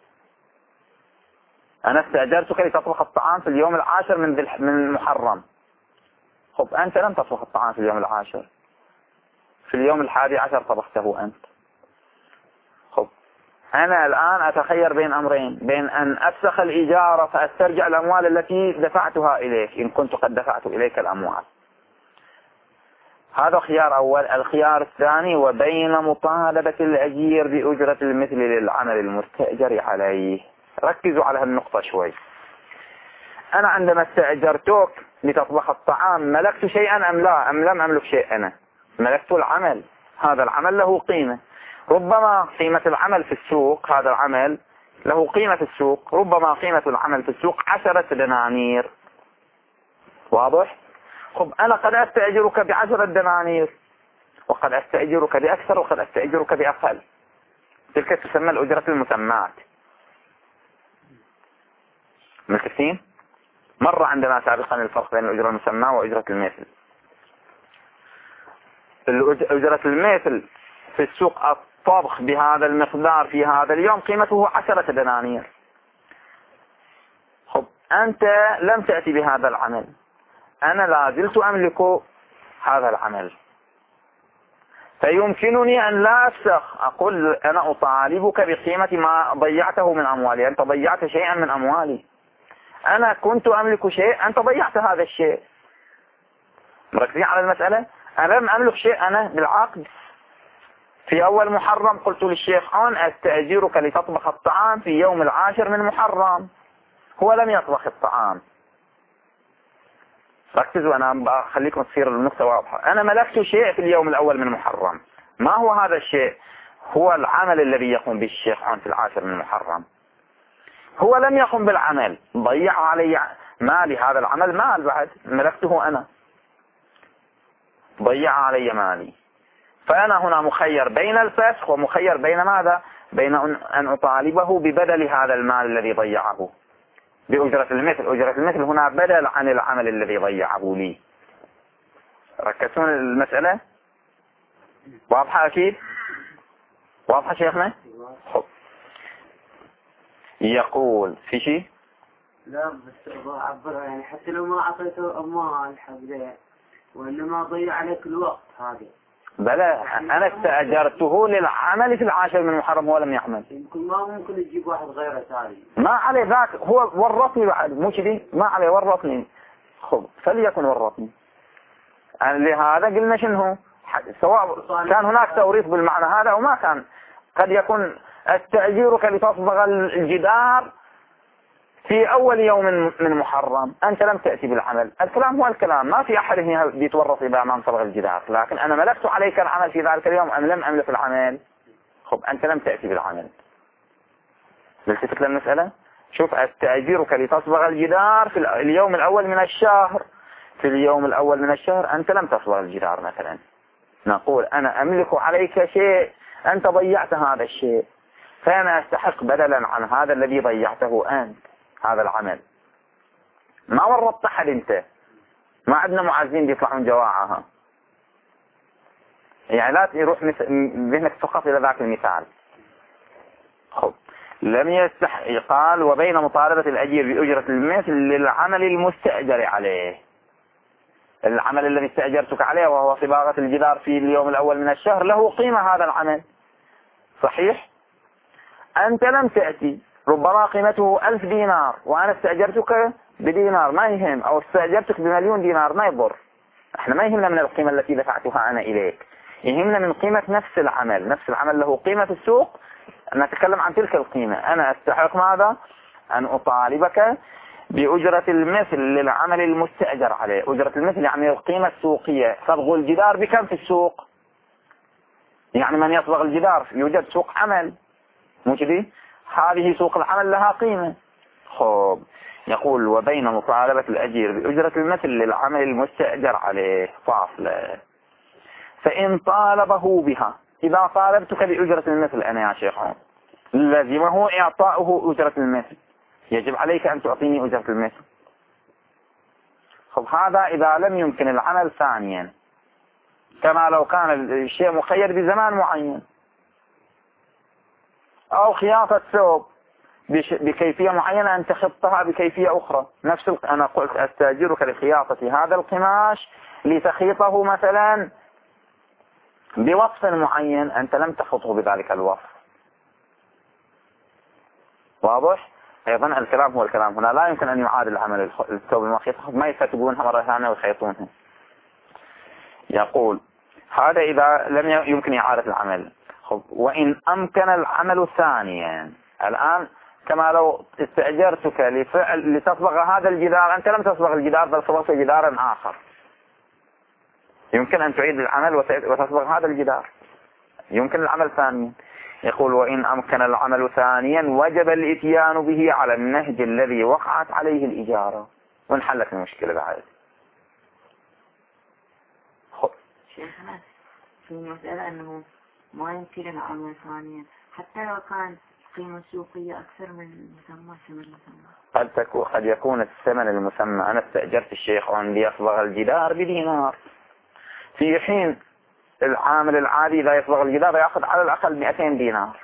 Speaker 1: أنا استأجرتك لتطبخ الطعام في اليوم العاشر من من محرم. خب أنت لم تطبخ الطعام في اليوم العاشر، في اليوم الحادي عشر طبخته أنت. خب أنا الآن أتخير بين أمرين، بين أن أفسخ الإجارة فأسترجع الأموال التي دفعتها إليك إن كنت قد دفعت إليك الأموال، هذا خيار أول. الخيار الثاني وبين مطالبة الأجير بأجرة المثل للعمل المستأجر عليه. ركزوا على هالنقطة شوي. أنا عندما استأجرتك لتطبخ الطعام ملكت شيئا أم لا؟ أم لم أملك شيء؟ أنا ملكت العمل. هذا العمل له قيمة. ربما قيمة العمل في السوق، هذا العمل له قيمة في السوق، ربما قيمة العمل في السوق عشرة دنانير. واضح؟ خب أنا قد أستأجرك بعشرة دنانير، وقد أستأجرك بأكثر، وقد أستأجرك بأقل. تلك تسمى الأجرة المسمات. ملكتين؟ مر عندنا سابقا الفرق بين الأجرة المسمى وأجرة المثل. أجرة المثل في السوق الطبخ بهذا المقدار في هذا اليوم قيمته عشرة دنانير. خب أنت لم تأتي بهذا العمل، أنا لا زلت أملك هذا العمل، فيمكنني أن لا أفسخ أقول أنا أطالبك بقيمة ما ضيعته من أموالي. أنت ضيعت شيئا من أموالي، أنا كنت أملك شيء، أنت ضيعت هذا الشيء. مركزين على المسألة؟ أنا لم أملك شيء. أنا بالعقد في أول محرم قلت للشيخ أن أستأجرك لتطبخ الطعام في يوم العاشر من محرم، هو لم يطبخ الطعام. ركزوا، أنا أخليكم تصير النقطة واضحة. أنا ملكت شيء في اليوم الأول من محرم. ما هو هذا الشيء؟ هو العمل الذي يقوم به الشيخ أن في العاشر من محرم. هو لم يقم بالعمل، ضيع علي مالي. هذا العمل مال بعد ملكته أنا، ضيع علي مالي. فأنا هنا مخير بين الفسخ ومخير بين ماذا؟ بين أن أطالبه ببدل هذا المال الذي ضيعه بأجرة المثل. أجرة المثل هنا بدل عن العمل الذي ضيعه لي. ركزون المسألة؟ واضحة أكيد؟ واضحة شيخنا؟ خب. يقول في شيء؟
Speaker 2: لا بس أعبرها يعني حتى لو ما أعطيته أموال حق وإنما ضيع عليك الوقت هذه.
Speaker 1: بلى أنا استأجرته للعمل في العاشر من محرم هو لم يعمل.
Speaker 2: يمكن ما ممكن يجيب واحد غيره ثاني.
Speaker 1: ما عليه ذاك، هو ورطني بعد مو كذي، ما عليه ورطني. خب فليكن ورطني. لهذا قلنا شنو؟ سواء كان هناك توريط بالمعنى هذا أو ما كان. قد يكون استأجرك لتصبغ الجدار في أول يوم من محرم، أنت لم تأتي بالعمل. الكلام هو الكلام، ما في أحد هنا بيتورط إذا ما صبغ الجدار. لكن أنا ملكت عليك العمل في ذلك اليوم أم لم أملك العمل؟ خب أنت لم تأتي بالعمل. بالتفت للمسألة. شوف، استأجرك لتصبغ الجدار في اليوم الأول من الشهر. في اليوم الأول من الشهر أنت لم تصبغ الجدار مثلا، نقول أنا أملك عليك شيء، أنت ضيعت هذا الشيء، فأنا أستحق بدلا عن هذا الذي ضيعته أنت هذا العمل. ما ورطت أحد أنت، ما عندنا معزين بيطلعون جواعها. يعني لا يروح ذهنك فقط إلى ذاك المثال. خب لم يستح قال وبين مطالبة الأجير بأجرة المثل للعمل المستأجر عليه. العمل الذي استأجرتك عليه وهو صباغة الجدار في اليوم الأول من الشهر له قيمة هذا العمل، صحيح؟ أنت لم تأتي، ربما قيمته ألف دينار وأنا استأجرتك بدينار، ما يهم، أو استأجرتك بمليون دينار ما يضر. احنا ما يهمنا من القيمة التي دفعتها أنا إليك، يهمنا من قيمة نفس العمل. نفس العمل له قيمة في السوق، نتكلم عن تلك القيمة. أنا أستحق ماذا؟ أن أطالبك بأجرة المثل للعمل المستأجر عليه. أجرة المثل يعني القيمة السوقية. صبغ الجدار بكم في السوق؟ يعني من يصبغ الجدار يوجد سوق عمل، مو كذي؟ هذه سوق العمل لها قيمة. خب يقول وبين مطالبة الأجير بأجرة المثل للعمل المستأجر عليه فاصلة. فإن طالبه بها، إذا طالبتك بأجرة المثل أنا يا شيخ لزمه إعطاؤه أجرة المثل، يجب عليك أن تعطيني أجرة المثل. خب هذا إذا لم يمكن العمل ثانيا، كما لو كان الشيء مخير بزمان معين، أو خياطة ثوب بكيفية معينة أن تخطها بكيفية أخرى. نفس أنا قلت أستأجرك لخياطة هذا القماش لتخيطه مثلا بوصف معين، أنت لم تخطه بذلك الوصف. واضح؟ أيضا الكلام هو الكلام هنا، لا يمكن أن يعاد العمل الثوب المخيط، ما يفتقونها مرة ثانية ويخيطونها. يقول هذا إذا لم يمكن إعادة العمل. خب وإن أمكن العمل ثانيا، الآن كما لو استأجرتك لفعل لتصبغ هذا الجدار، أنت لم تصبغ الجدار بل صبغت جدارا آخر، يمكن أن تعيد العمل وتصبغ هذا الجدار، يمكن العمل ثانيا. يقول وإن أمكن العمل ثانيا وجب الإتيان به على النهج الذي وقعت عليه الإجارة، ونحلت المشكلة بعد.
Speaker 3: شيخنا في مسألة أنه ما يمكن العمل ثانيا حتى لو كان قيمة سوقية أكثر من المسمى ثمن المسمى.
Speaker 1: قد تكون قد يكون الثمن المسمى، أنا استأجرت الشيخ أن ليصبغ الجدار بدينار، في حين العامل العادي إذا يصبغ الجدار يأخذ على الأقل مئتين دينار.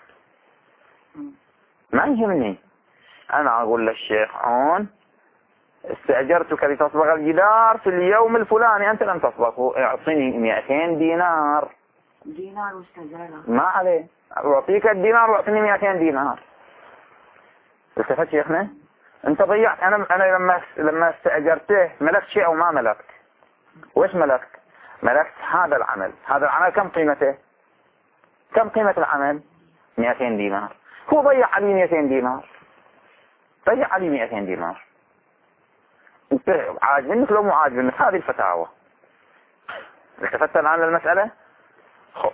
Speaker 1: ما يهمني، أنا أقول للشيخ عون استأجرتك لتصبغ الجدار في اليوم الفلاني، أنت لم تصبغه، اعطني مئتين دينار.
Speaker 3: دينار واستجارة
Speaker 1: ما عليه، أعطيك الدينار واعطني مئتين دينار. التفت شيخنا؟ أنت ضيعت. أنا أنا لما لما استأجرته ملكت شيء أو ما ملكت؟ وإيش ملكت؟ ملكت هذا العمل. هذا العمل كم قيمته؟ كم قيمة العمل؟ مئتين دينار. هو ضيع علي مئتين دينار، ضيع علي مئتين دينار. انت عاجبنك لو مو عاجبنك؟ هذه الفتاوى. التفت الآن للمسألة؟ خب.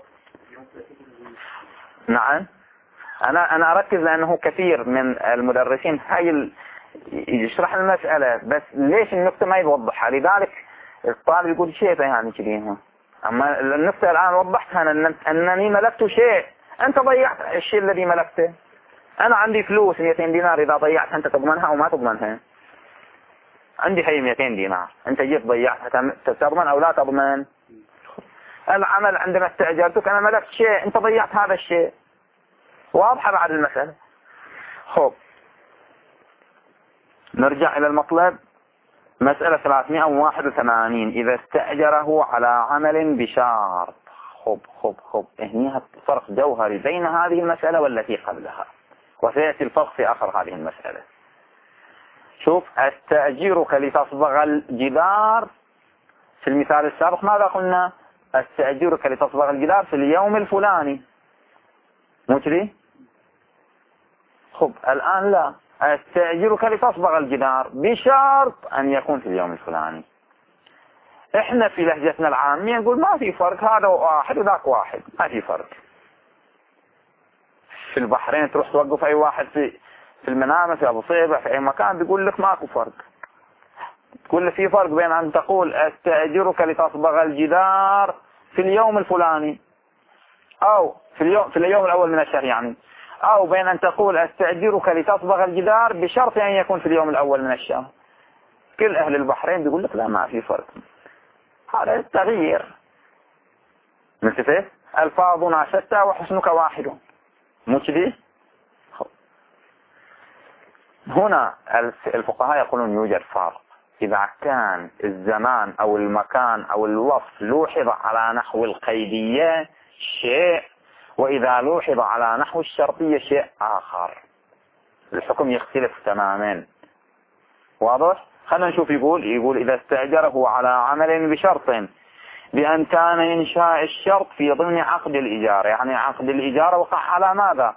Speaker 1: نعم، أنا أنا أركز لأنه كثير من المدرسين هاي ال... يشرح المسألة بس ليش النقطة ما يوضحها، لذلك الطالب يقول شيء يعني كذا. أما النقطة الآن وضحتها أن أنني ملكت شيء، أنت ضيعت الشيء الذي ملكته. أنا عندي فلوس مئتين دينار، إذا ضيعت أنت تضمنها أو ما تضمنها؟ عندي هي مئتين دينار، أنت جيت ضيعتها، تضمن أو لا تضمن؟ العمل عندما استأجرتك أنا ملكت شيء، أنت ضيعت هذا الشيء. واضحة بعد المسألة؟ خب نرجع إلى المطلب. مسألة ثلاثمئة وواحد وثمانين، إذا استأجره على عمل بشرط. خب خب خب هنا فرق جوهري بين هذه المسألة والتي قبلها، وسيأتي الفرق في آخر هذه المسألة. شوف، استأجرك لتصبغ الجدار، في المثال السابق ماذا قلنا؟ استأجرك لتصبغ الجدار في اليوم الفلاني، مو كذي؟ خب الآن لا، استأجرك لتصبغ الجدار بشرط أن يكون في اليوم الفلاني. احنا في لهجتنا العامية نقول ما في فرق، هذا واحد وذاك واحد، ما في فرق. في البحرين تروح توقف أي واحد في في المنامة في أبو صيبة في أي مكان بيقول لك ماكو فرق. تقول له في فرق بين أن تقول استأجرك لتصبغ الجدار في اليوم الفلاني أو في اليوم في اليوم الأول من الشهر يعني، أو بين أن تقول استأجرك لتصبغ الجدار بشرط أن يكون في اليوم الأول من الشهر. كل أهل البحرين بيقول لك لا ما في فرق، هذا تغيير. مثل ألفاظنا شتى وحسنك واحد، مو كذي؟ هنا الفقهاء يقولون يوجد فرق إذا كان الزمان أو المكان أو الوصف لوحظ على نحو القيدية شيء، وإذا لوحظ على نحو الشرطية شيء آخر، الحكم يختلف تماما. واضح؟ خلينا نشوف. يقول يقول إذا استأجره على عمل بشرط بأن كان إنشاء الشرط في ضمن عقد الإجارة، يعني عقد الإجارة وقع على ماذا؟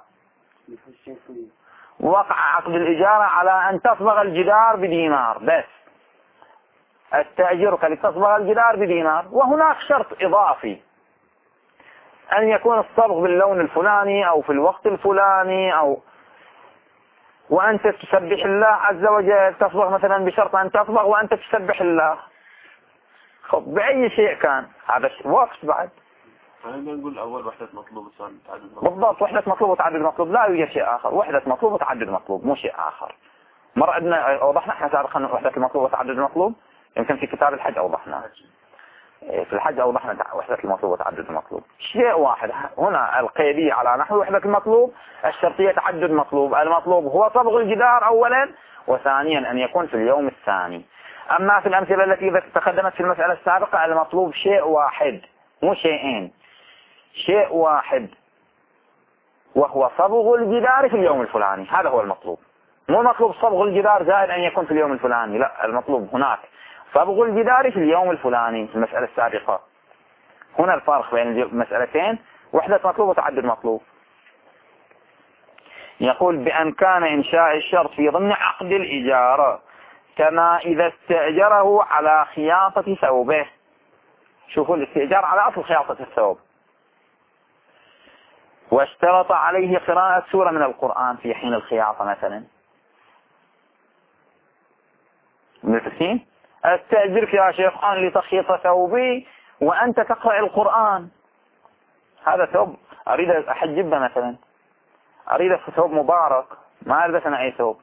Speaker 1: وقع عقد الإجارة على أن تصبغ الجدار بدينار بس، استأجرك لتصبغ الجدار بدينار، وهناك شرط إضافي أن يكون الصبغ باللون الفلاني أو في الوقت الفلاني، أو وأنت تسبح الله عز وجل، تصبغ مثلا بشرط أن تصبغ وأنت تسبح الله. خب بأي شيء كان هذا وقت بعد.
Speaker 4: خلينا نقول أول وحدة مطلوب والثاني تعدد مطلوب.
Speaker 1: بالضبط، وحدة مطلوب وتعدد مطلوب، لا يوجد شيء آخر، وحدة مطلوب وتعدد مطلوب مو شيء آخر. مرة عندنا أوضحنا احنا سابقا وحدة المطلوب وتعدد المطلوب، يمكن في كتاب الحج أوضحنا، في الحج أوضحنا وحدة المطلوب وتعدد المطلوب. شيء واحد هنا، القيدية على نحو وحدة المطلوب، الشرطية تعدد مطلوب. المطلوب هو صبغ الجدار أولا، وثانيا أن يكون في اليوم الثاني. أما في الأمثلة التي تقدمت في المسألة السابقة المطلوب شيء واحد مو شيئين، شيء واحد وهو صبغ الجدار في اليوم الفلاني، هذا هو المطلوب. مو مطلوب صبغ الجدار زائد أن يكون في اليوم الفلاني، لا، المطلوب هناك صبغ الجدار في اليوم الفلاني في المسألة السابقة. هنا الفرق بين المسألتين، وحدة مطلوب وتعدد مطلوب. يقول بأن كان إنشاء الشرط في ضمن عقد الإجارة كما إذا استأجره على خياطة ثوبه. شوفوا الاستئجار على أصل خياطة الثوب، واشترط عليه قراءة سورة من القرآن في حين الخياطة مثلا. متفقين؟ استأجرك يا شيخ لتخيط ثوبي وأنت تقرأ القرآن. هذا ثوب أريد أحجبه مثلا، أريد ثوب مبارك، ما ألبس أنا أي ثوب.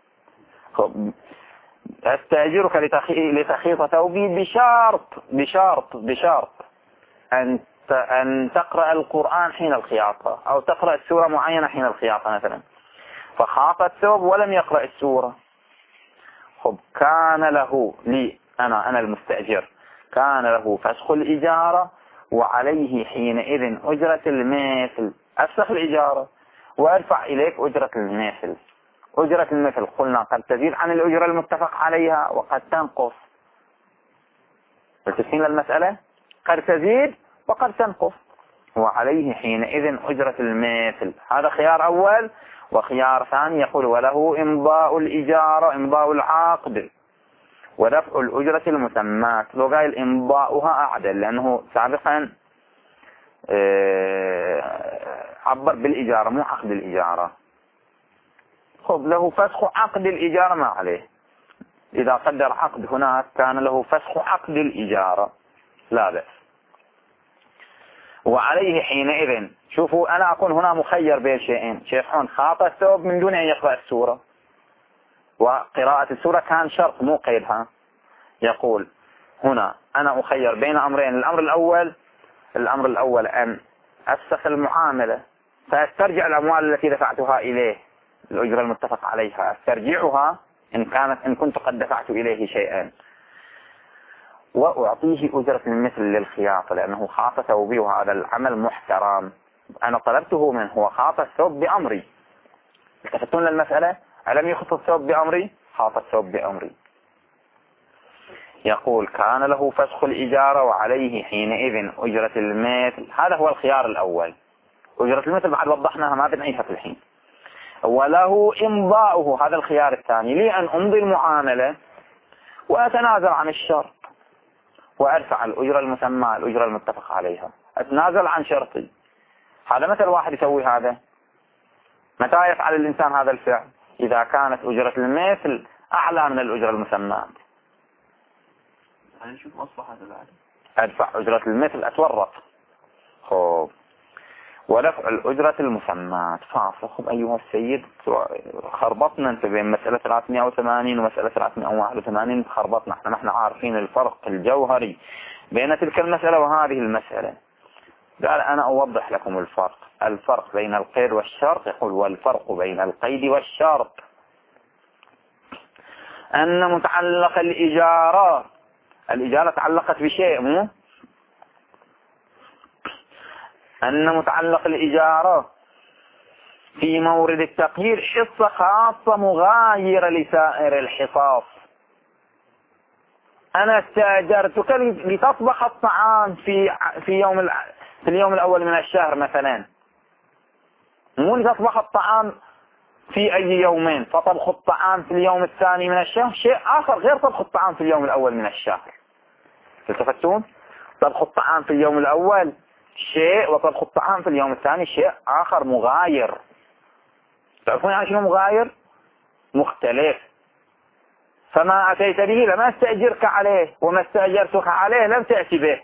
Speaker 1: أستأجرك لتخيط ثوبي بشرط بشرط بشرط أن أن تقرأ القرآن حين الخياطة، أو تقرأ سورة معينة حين الخياطة مثلا. فخاط الثوب ولم يقرأ السورة. خب كان له لي أنا أنا المستأجر كان له فسخ الإجارة، وعليه حينئذ أجرة المثل. أفسخ الإجارة وأرفع إليك أجرة المثل. أجرة المثل قلنا قد تزيد عن الأجرة المتفق عليها وقد تنقص. متفقين المسألة؟ قد تزيد وقد تنقص، وعليه حينئذ أجرة المثل. هذا خيار أول. وخيار ثاني يقول وله إمضاء الإجارة، إمضاء العقد، ودفع الأجرة المسماة. لو قال إمضاؤها أعدل، لأنه سابقا عبر بالإجارة مو عقد الإجارة. خب له فسخ عقد الإجارة ما عليه. إذا قدر عقد هناك كان له فسخ عقد الإجارة لا بأس. وعليه حينئذ، شوفوا أنا أكون هنا مخير بين شيئين. شيخون خاط الثوب من دون أن يقرأ السورة، وقراءة السورة كان شرط مو قيدها. يقول هنا أنا أخير بين أمرين. الأمر الأول الأمر الأول أن أفسخ المعاملة فأسترجع الأموال التي دفعتها إليه، الأجرة المتفق عليها أسترجعها إن كانت إن كنت قد دفعت إليه شيئا، وأعطيه أجرة المثل للخياطة لأنه خاط ثوبي وهذا العمل محترم. أنا طلبته منه هو خاط الثوب بأمري. التفتون للمسألة؟ ألم يخط الثوب بأمري؟ خاط الثوب بأمري. يقول كان له فسخ الإجارة وعليه حينئذ أجرة المثل. هذا هو الخيار الأول. أجرة المثل بعد وضحناها ما بنعيشها في الحين. وله إمضاؤه، هذا الخيار الثاني، لي أن أمضي المعاملة وأتنازل عن الشرط وأرفع الأجرة المسمى الأجرة المتفق عليها، أتنازل عن شرطي. هذا مثل واحد يسوي هذا. متى يفعل الإنسان هذا الفعل؟ إذا كانت أجرة المثل أعلى من الأجرة المسمى.
Speaker 4: يعني شوف مصلحة بعد
Speaker 1: أدفع أجرة المثل، أتورط. خب ودفع الأجرة المسمى فاصل. أيها السيد خربطنا انت بين مسألة ثلاثمائة وثمانين ومسألة ثلاثمائة وواحد وثمانين. خربطنا احنا نحن عارفين الفرق الجوهري بين تلك المسألة وهذه المسألة. قال أنا أوضح لكم الفرق. الفرق بين القيد والشرط. يقول والفرق بين القيد والشرط أن متعلق الإجارة الإجارة تعلقت بشيء مو أن متعلق الإجارة في مورد التقييد حصة خاصة مغايرة لسائر الحصص. أنا استأجرتك لتطبخ الطعام في في يوم في اليوم الأول من الشهر مثلا، مو لتطبخ الطعام في أي يومين. فطبخ الطعام في اليوم الثاني من الشهر شيء آخر غير طبخ الطعام في اليوم الأول من الشهر. تلتفتون؟ طبخ الطعام في اليوم الأول شيء، وطبخ الطعام في اليوم الثاني شيء آخر مغاير. تعرفون يعني شنو مغاير؟ مختلف. فما أتيت به لما استأجرك عليه، وما استأجرتك عليه لم تأتي به.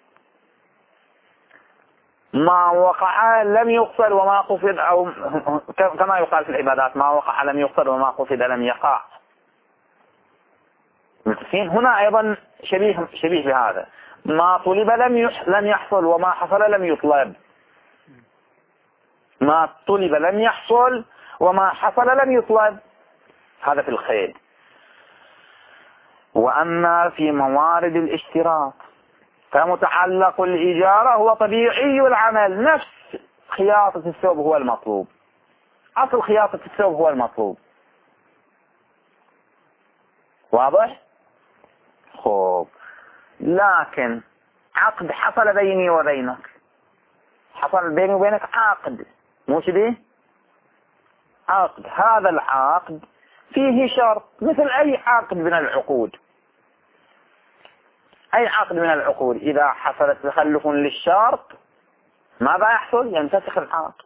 Speaker 1: ما وقع لم يقصد وما قصد، أو كما يقال في العبادات ما وقع لم يقصد وما قصد لم يقع. متفقين؟ هنا أيضا شبيه شبيه بهذا. ما طلب لم لم يحصل وما حصل لم يطلب. ما طلب لم يحصل وما حصل لم يطلب. هذا في الخيل. وأما في موارد الاشتراك فمتعلق الإجارة هو طبيعي العمل، نفس خياطة الثوب هو المطلوب. أصل خياطة الثوب هو المطلوب. واضح؟ خوب. لكن عقد حصل بيني وبينك، حصل بيني وبينك عقد، مو كذي؟ عقد، هذا العقد فيه شرط مثل أي عقد من العقود. أي عقد من العقود إذا حصل تخلف للشرط ماذا يحصل؟ ينفسخ العقد.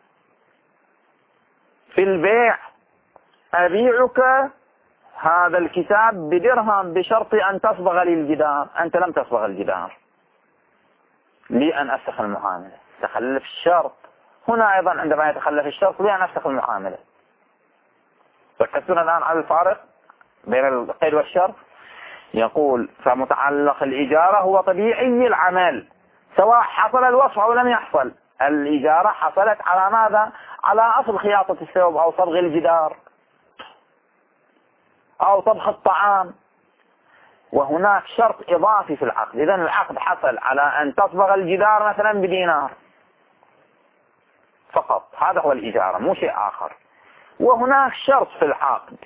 Speaker 1: في البيع أبيعك هذا الكتاب بدرهم بشرط أن تصبغ لي الجدار، أنت لم تصبغ الجدار، لي أن أفسخ المعاملة. تخلف الشرط هنا أيضا، عندما يتخلف الشرط لي أن أفسخ المعاملة. ركزتنا الآن على الفارق بين القيد والشرط. يقول فمتعلق الإجارة هو طبيعي العمل سواء حصل الوصف أو لم يحصل. الإجارة حصلت على ماذا؟ على أصل خياطة الثوب أو صبغ الجدار أو طبخ الطعام، وهناك شرط إضافي في العقد. إذن العقد حصل على أن تصبغ الجدار مثلا بدينار فقط، هذا هو الإجارة مو شيء آخر. وهناك شرط في العقد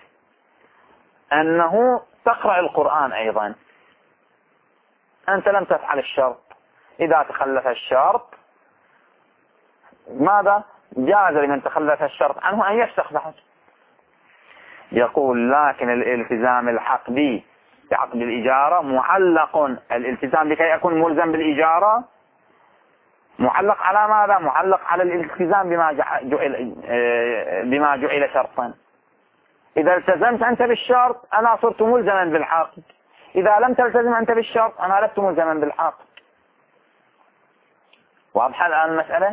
Speaker 1: أنه تقرأ القرآن أيضا، أنت لم تفعل الشرط. إذا تخلف الشرط ماذا؟ جاز لمن تخلف الشرط عنه أن يفسخ بعد. يقول لكن الالتزام العقدي بعقد الإجارة معلق، الالتزام لكي أكون ملزم بالإجارة معلق على ماذا؟ معلق على الالتزام بما جعل, بما جعل شرطا. إذا التزمت أنت بالشرط أنا صرت ملزما بالعقد، إذا لم تلتزم أنت بالشرط أنا لست ملزما بالعقد. واضحة الآن المسألة؟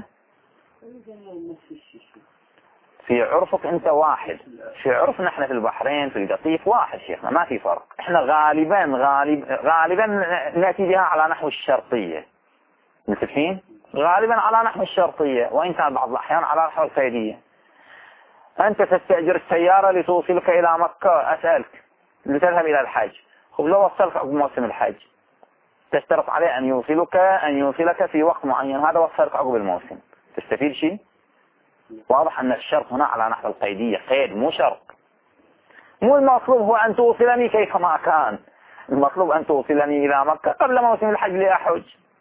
Speaker 1: في عرفك أنت واحد، في عرف نحن في البحرين في القطيف واحد شيخنا، ما في فرق. احنا غالبا غالب غالبا نأتي بها على نحو الشرطية، متفقين؟ غالبا على نحو الشرطية، وإن كان بعض الأحيان على نحو القيدية. أنت تستأجر السيارة لتوصلك إلى مكة، أسألك لتذهب إلى الحج، خب لو وصلك عقب موسم الحج تشترط عليه أن يوصلك أن يوصلك في وقت معين، هذا وصلك عقب الموسم، تستفيد شيء؟ واضح أن الشرط هنا على نحو القيدية، قيد مو شرط. مو المطلوب هو أن توصلني كيفما كان، المطلوب أن توصلني إلى مكة قبل موسم الحج لأحج.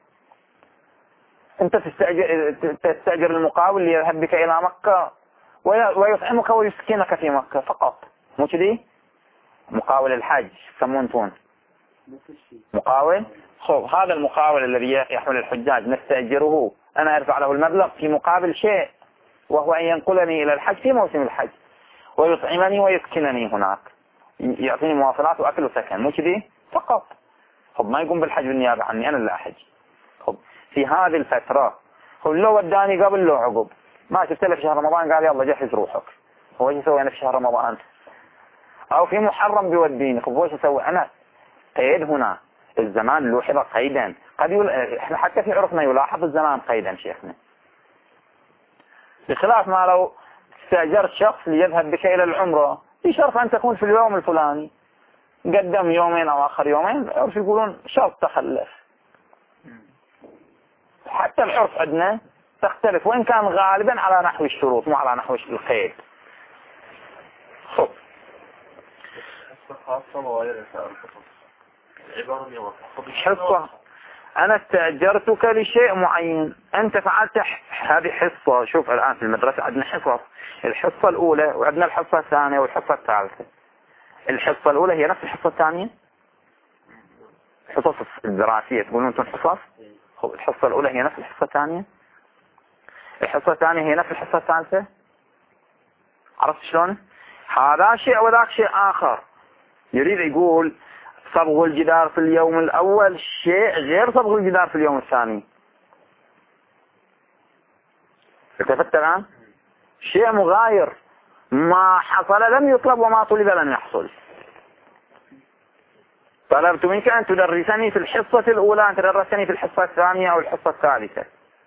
Speaker 1: أنت تستأجر, تستأجر المقاول ليذهب بك إلى مكة ويطعمك ويسكنك في مكة فقط، مو كذي؟ مقاول الحج سمونتون مقاول. خب هذا المقاول الذي يحمل الحجاج نستأجره، أنا أرفع له المبلغ في مقابل شيء، وهو أن ينقلني إلى الحج في موسم الحج ويطعمني ويسكنني هناك، يعطيني مواصلات وأكل وسكن، مو كذي؟ فقط. خب ما يقوم بالحج بالنيابة عني، أنا اللي أحج. خب في هذه الفترة، خب لو وداني قبل لو عقب، ما شفت له في شهر رمضان قال يلا جهز روحك، هو ايش يسوي أنا في شهر رمضان؟ أو في محرم بيوديني، خب وش أسوي أنا؟ قيد هنا، الزمان لوحظ قيدا، قد يل... احنا حتى في عرفنا يلاحظ الزمان قيدا شيخنا، بخلاف ما لو استأجرت شخص ليذهب بك إلى العمرة بشرط أن تكون في اليوم الفلاني، قدم يومين أو آخر يومين، عرف يقولون شرط تخلف. حتى العرف عندنا تختلف، وإن كان غالبا على نحو الشروط مو على نحو القيد. خب حصة، أنا استأجرتك لشيء معين، أنت فعلت هذه حصة. شوف الآن في المدرسة عندنا حصص، الحصة الأولى وعندنا الحصة الثانية والحصة الثالثة. الحصة الأولى هي نفس الحصة الثانية، حصص الدراسية تقولون أنتم حصص. خب الحصة الأولى هي نفس الحصة الثانية، الحصة الثانية هي نفس الحصة الثالثة. عرفت شلون؟ هذا شيء وذاك شيء آخر. يريد يقول صبغ الجدار في اليوم الأول شيء غير صبغ الجدار في اليوم الثاني. التفت الآن؟ شيء مغاير، ما حصل لم يطلب وما طلب لم يحصل. طلبت منك أن تدرسني في الحصة الأولى، أن تدرسني في الحصة الثانية أو الحصة الثالثة.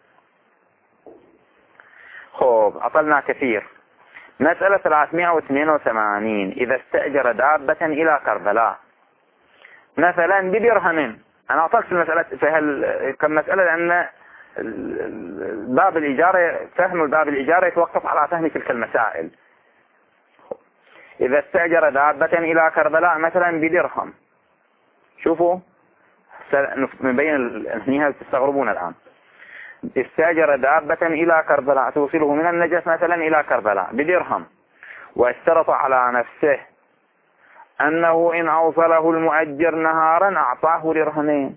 Speaker 1: خب أطلنا كثير. مسألة ثلاثمائة واثنين وثمانين، إذا استأجر دابة إلى كربلاء مثلا بدرهم. أنا أعطيت في المسألة في هال كم مسألة، لأن باب الإجارة فهم الباب الإجارة يتوقف على فهم تلك المسائل. إذا استأجر دابة إلى كربلاء مثلا بدرهم، شوفوا نبين هنا تستغربون الآن. استأجر دابة إلى كربلاء توصله من النجف مثلا إلى كربلاء بدرهم، واشترط على نفسه أنه إن أوصله المؤجر نهارا أعطاه درهمين.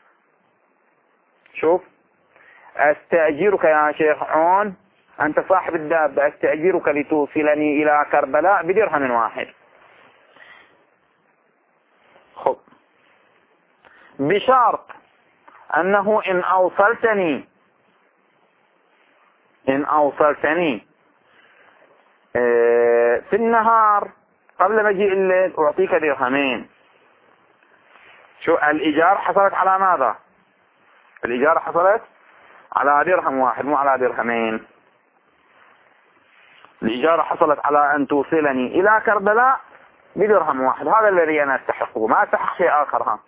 Speaker 1: شوف، أستأجرك يا شيخ عون، أنت صاحب الدابة، أستأجرك لتوصلني إلى كربلاء بدرهم واحد. خب، بشرط أنه إن أوصلتني إن أوصلتني في النهار قبل مجيء الليل أعطيك درهمين. شو الإيجار حصلت على ماذا؟ الإيجار حصلت على درهم واحد مو على درهمين. الإيجار حصلت على أن توصلني إلى كربلاء بدرهم واحد، هذا الذي أنا أستحقه، ما أستحق شيء آخر. ها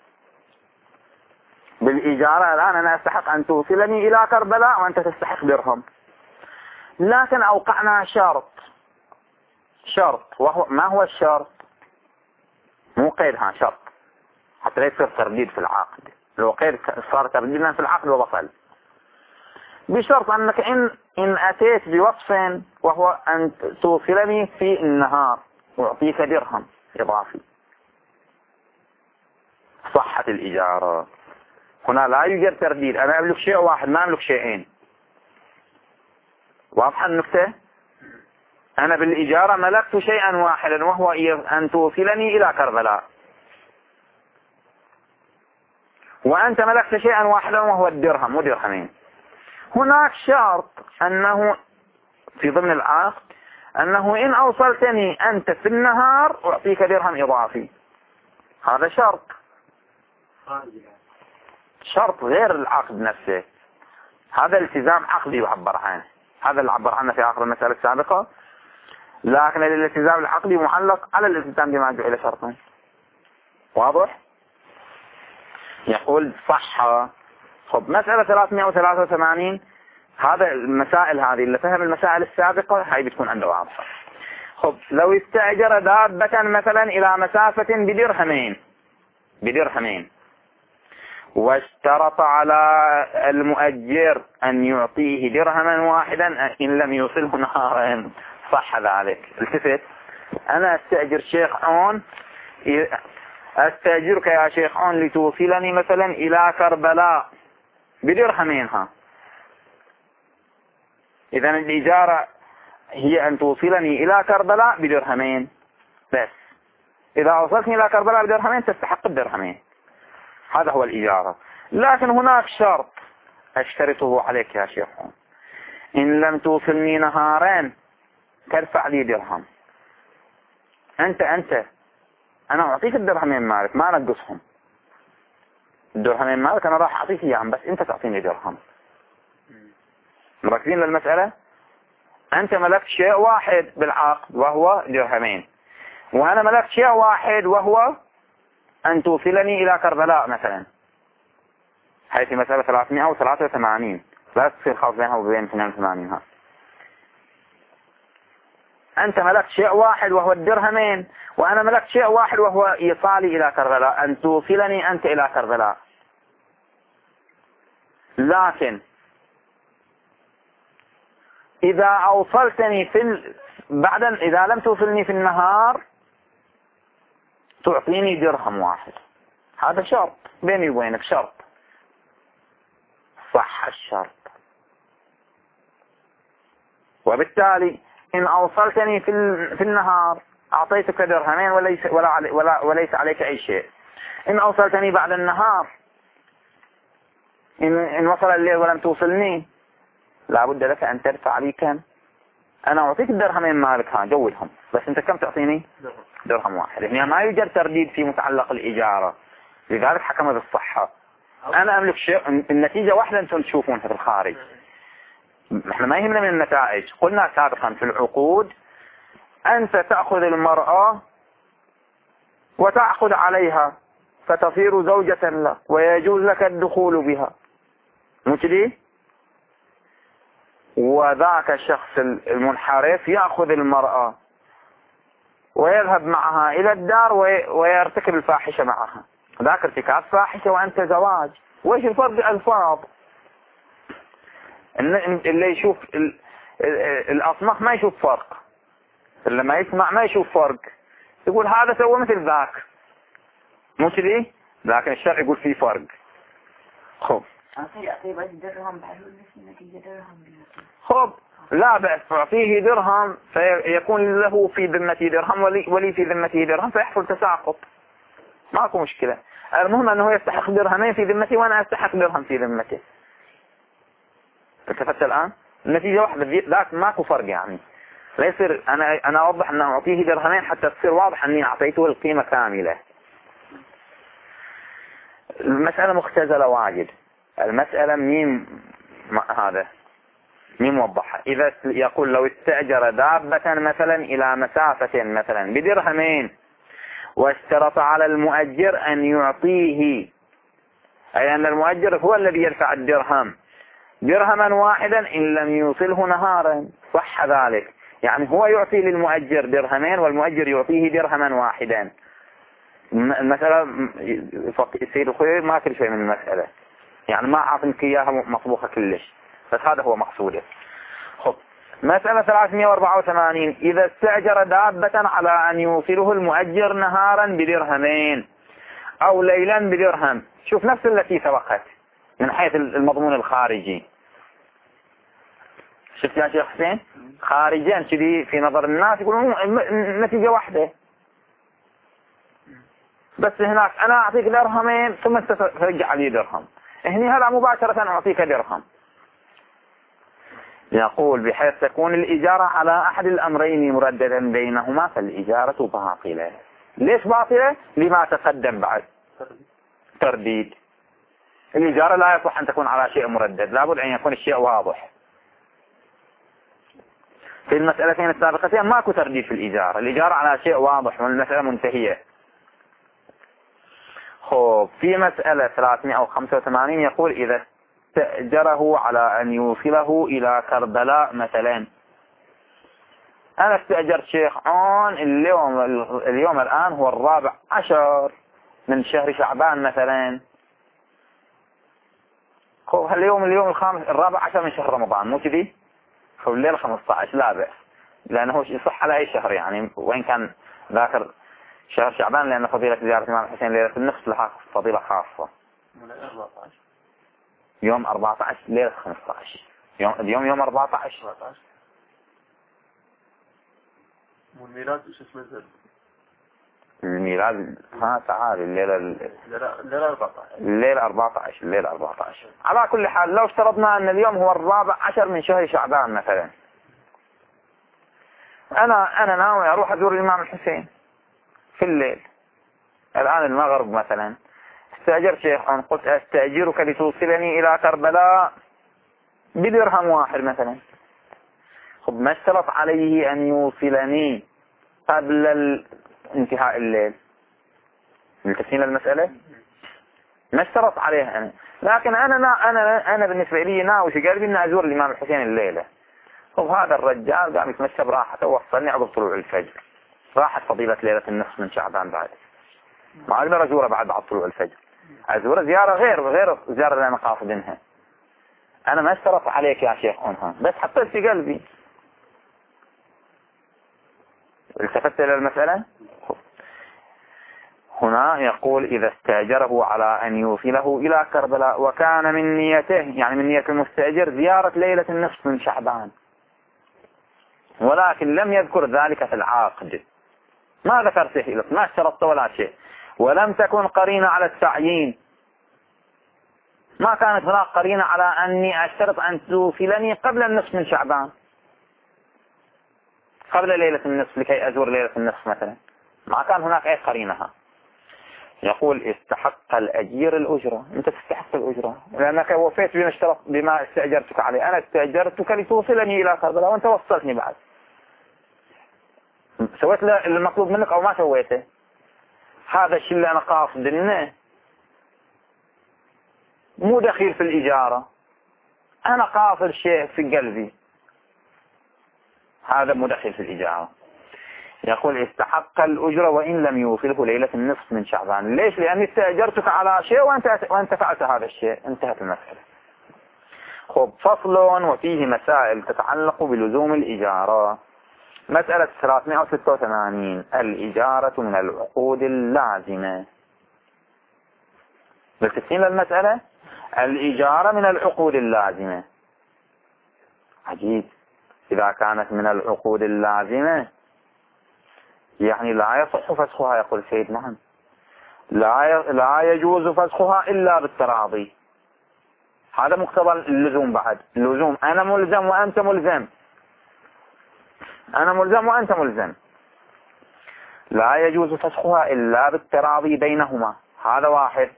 Speaker 1: بالإيجار الآن أنا أستحق أن توصلني إلى كربلاء وأنت تستحق درهم. لكن أوقعنا شرط شرط وهو ما هو الشرط؟ مو قيدها، شرط حتى لا يصير ترديد في العقد. لو قيد صار ترديدا في العقد وبطل. بشرط أنك إن إن أتيت بوصف وهو أن توصلني في النهار وأعطيك درهم إضافي، صحة الإجارة. هنا لا يوجد ترديد، أنا أملك شيء واحد ما أملك شيئين. واضحة النكتة؟ أنا بالإجارة ملكت شيئا واحدا وهو أن توصلني إلى كربلاء، وأنت ملكت شيئا واحدا وهو الدرهم ودرهمين. هناك شرط أنه في ضمن العقد أنه إن أوصلتني أنت في النهار أعطيك درهم إضافي. هذا شرط شرط غير العقد نفسه. هذا التزام عقدي يعبر عنه، هذا اللي عبر عنه في آخر المسألة السابقة. لكن الالتزام العقدي معلق على الالتزام بما جعل شرطا. واضح؟ يقول صح. خب، مسألة ثلاثمائة وثلاثة وثمانين، هذا المسائل هذه اللي فهم المسائل السابقة هاي بتكون عنده واضحة. خب، لو استأجر دابة مثلا إلى مسافة بدرهمين بدرهمين واشترط على المؤجر أن يعطيه درهما واحدا إن لم يوصله نهارا، صح ذلك. التفت، أنا أستأجر شيخ عون، أستأجرك يا شيخ عون لتوصلني مثلا إلى كربلاء بدرهمينها. إذن الإجارة هي أن توصلني إلى كربلاء بدرهمين بس. إذا وصلتني إلى كربلاء بدرهمين تستحق الدرهمين. هذا هو الإجارة. لكن هناك شرط أشترطه عليك يا شيخ عون، إن لم توصلني نهارين تدفع لي درهم. أنت أنت أنا أعطيك الدرهمين مالك، ما نقصهم. الدرهمين مالك أنا راح أعطيك إياهم، بس أنت تعطيني درهم. مركزين للمسألة؟ أنت ملكت شيء واحد بالعقد وهو درهمين، وأنا ملكت شيء واحد وهو أن توصلني إلى كربلاء مثلا. هاي في مسألة ثلاثمائة وثلاثة وثمانين، لا تصير خاص بينها وبين اثنين وثمانين. ها أنت ملكت شيء واحد وهو الدرهمين، وأنا ملكت شيء واحد وهو إيصالي إلى كربلاء، أن توصلني أنت إلى كربلاء. لكن إذا أوصلتني في ال... بعد إذا لم توصلني في النهار تعطيني درهم واحد. هذا شرط بيني وبينك، شرط صح الشرط. وبالتالي إن أوصلتني في ال... في النهار أعطيتك درهمين وليس ولا علي... ولا وليس عليك أي شيء. إن أوصلتني بعد النهار، إن إن وصل الليل ولم توصلني، لا بد لك أن تدفع لي كم؟ أنا أعطيك الدرهمين مالك، ها جودهم، بس أنت كم تعطيني؟ درهم واحد. هنا ما يوجد ترديد في متعلق الإجارة، لذلك حكم بالصحة. أنا أملك شيء، النتيجة واحدة أنتم تشوفونها في الخارج. نحن ما يهمنا من النتائج. قلنا سابقا في العقود أنت تأخذ المرأة وتعقد عليها فتصير زوجة لك ويجوز لك الدخول بها، مو كذي؟ وذاك الشخص المنحرف يأخذ المرأة ويذهب معها إلى الدار ويرتكب الفاحشة معها. ذاك ارتكاب فاحشة وأنت زواج. وإيش الفرق الألفاظ؟ اللي يشوف الأصناف ما يشوف فرق، اللي ما يسمع ما يشوف فرق، يقول هذا سوى مثل ذاك، مو كذي؟ لكن الشرع يقول فيه فرق. خب خب لا بأس، فيه درهم فيكون له في ذمته درهم ولي, ولي في ذمته درهم فيحصل تساقط، ماكو مشكلة. المهم أنه يستحق درهمين في ذمتي وأنا أستحق درهم في ذمته. التفت الآن؟ النتيجة واحدة، ذاك ماكو فرق يعني. لا يصير أنا أنا أوضح أن أعطيه درهمين حتى تصير واضح أني أعطيته القيمة كاملة. المسألة مختزلة واجد. المسألة مين هذا مين موضحها؟ إذا يقول لو استأجر دابة مثلا إلى مسافة مثلا بدرهمين واشترط على المؤجر أن يعطيه، أي أن المؤجر هو الذي يدفع الدرهم درهما واحدا إن لم يوصله نهارا، صح ذلك؟ يعني هو يعطي للمؤجر درهمين والمؤجر يعطيه درهما واحدا. المسألة السيد الخوي ما كل شيء من المسألة، يعني ما أعطنك إياها مطبوخة كلش، بس هذا هو مقصوده. خب مسألة ثلاثمئة وأربعة وثمانين، إذا استأجر دابة على أن يوصله المؤجر نهارا بدرهمين أو ليلا بدرهم، شوف نفس التي سبقت من حيث المضمون الخارجي. شفت يا شيخ حسين؟ خارجيا كذي في نظر الناس يقولون النتيجة واحدة، بس هناك أنا أعطيك درهمين ثم ترجع لي درهم، هني هذا مباشرة أعطيك درهم. يقول بحيث تكون الإجارة على أحد الأمرين مرددا بينهما فالإجارة باطلة. ليش باطلة؟ لما تقدم بعد ترديد. الإجارة لا يصح أن تكون على شيء مردد، لابد أن يكون الشيء واضح. في المسألتين السابقتين ماكو ترديد في الإجارة، الإجارة على شيء واضح والمسألة منتهية. خب في مسألة ثلاثمئة وخمسة وثمانين يقول إذا استأجره على أن يوصله إلى كربلاء مثلا. أنا استأجرت شيخ عون اليوم اليوم الآن هو الرابع عشر من شهر شعبان مثلا. خب هاليوم اليوم الخامس الرابع عشر من شهر رمضان مو كذي؟ خب الليلة خمسة عشر لا بأس، لأنه يصح على أي شهر يعني، وإن كان ذاكر شهر شعبان لأن فضيلة زيارة الإمام الحسين ليلة النصف لها فضيلة خاصة. يوم أربعة عشر ليلة خمسة عشر، يوم اليوم يوم أربعة عشر.
Speaker 4: والميلاد وش اسمه زل؟
Speaker 1: الميلاد ها تعال الليلة
Speaker 4: الليلة أربعة عشر
Speaker 1: الليلة أربعة عشر الليلة أربعة عشر. على كل حال لو افترضنا أن اليوم هو الرابع عشر من شهر شعبان مثلا، أنا أنا ناوي أروح أزور الإمام الحسين في الليل الآن المغرب مثلا، استأجرت شيخا قلت أستأجرك لتوصلني إلى كربلاء بدرهم واحد مثلا. خب ما اشترط عليه أن يوصلني قبل انتهاء الليل؟ ملتفين المسألة؟ ما اشترط عليه أنا، لكن أنا نا أنا أنا بالنسبة لي ناوي في قلبي أن أزور الإمام الحسين الليلة. خب هذا الرجال قام يتمشى براحته ووصلني عقب طلوع الفجر، راحت فضيلة ليلة النصف من شعبان بعد، ما أقدر أزوره بعد بعد طلوع الفجر، أزور زيارة غير غير الزيارة اللي أنا قاصدينها. أنا ما اشترط عليك يا شيخ أنها، بس حطيت في قلبي. التفت إلى المسألة. هنا يقول إذا استأجره على أن يوصله إلى كربلاء وكان من نيته يعني من نية المستأجر زيارة ليلة النصف من شعبان، ولكن لم يذكر ذلك في العقد، ما ذكر شيء، ما اشترطت ولا شيء، ولم تكن قرينة على التعيين، ما كانت هناك قرينة على أني أشترط أن توصلني قبل النصف من شعبان، قبل ليلة النصف لكي أزور ليلة النصف مثلا، ما كان هناك أي قرينها. يقول استحق الأجير الأجرة، أنت تستحق الأجرة لأنك وفيت بما اشترط بما استأجرتك عليه، أنا استأجرتك لتوصلني إلى كربلاء وأنت وصلتني بعد، سويت له المطلوب منك أو ما سويته. هذا الشيء اللي أنا قاصد إنه مو دخيل في الإجارة، أنا قاصد شيء في قلبي، هذا مو دخيل في الإجارة. يقول استحق الأجرة وإن لم يوصله ليلة النصف من شعبان. ليش؟ لأني استأجرتك على شيء وأنت وأنت فعلت هذا الشيء. انتهت المسألة. خب فصل وفيه مسائل تتعلق بلزوم الإجارة. مسألة ثلاثمائة وستة وثمانين الإجارة من العقود اللازمة. بالتسهيل المسألة الإجارة من العقود اللازمة. عجيب، إذا كانت من العقود اللازمة يعني لا يصح فسخها. يقول سيد نعم، لا لا يجوز فسخها إلا بالتراضي. هذا مقتضى اللزوم. بعد اللزوم أنا ملزم وأنت ملزم، أنا ملزم وأنت ملزم. لا يجوز فسخها إلا بالتراضي بينهما. هذا واحد.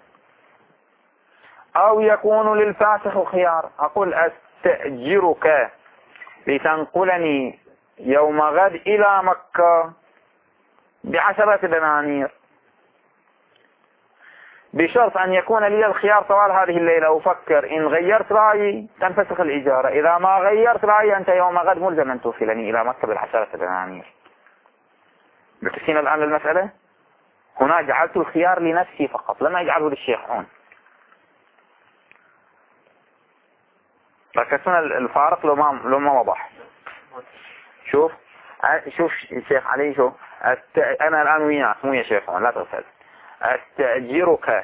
Speaker 1: أو يكون للفاسخ خيار. أقول أستأجرك لتنقلني يوم غد إلى مكة بعشرة دنانير، بشرط أن يكون لي الخيار طوال هذه الليلة. أفكر إن غيرت رأيي تنفسخ الإجارة، إذا ما غيرت رأيي أنت يوم غد ملزم أن توصلني إلى مكة بالعشرة دنانير. بتسين الآن المسألة. هنا جعلت الخيار لنفسي فقط، لم أجعله للشيخ عون. ركزتنا الفارق لو ما لو ما وضح. شوف شوف شيخ علي، شوف أست... أنا الآن وياك مو يا شيخ عون، لا تغفل. أستأجرك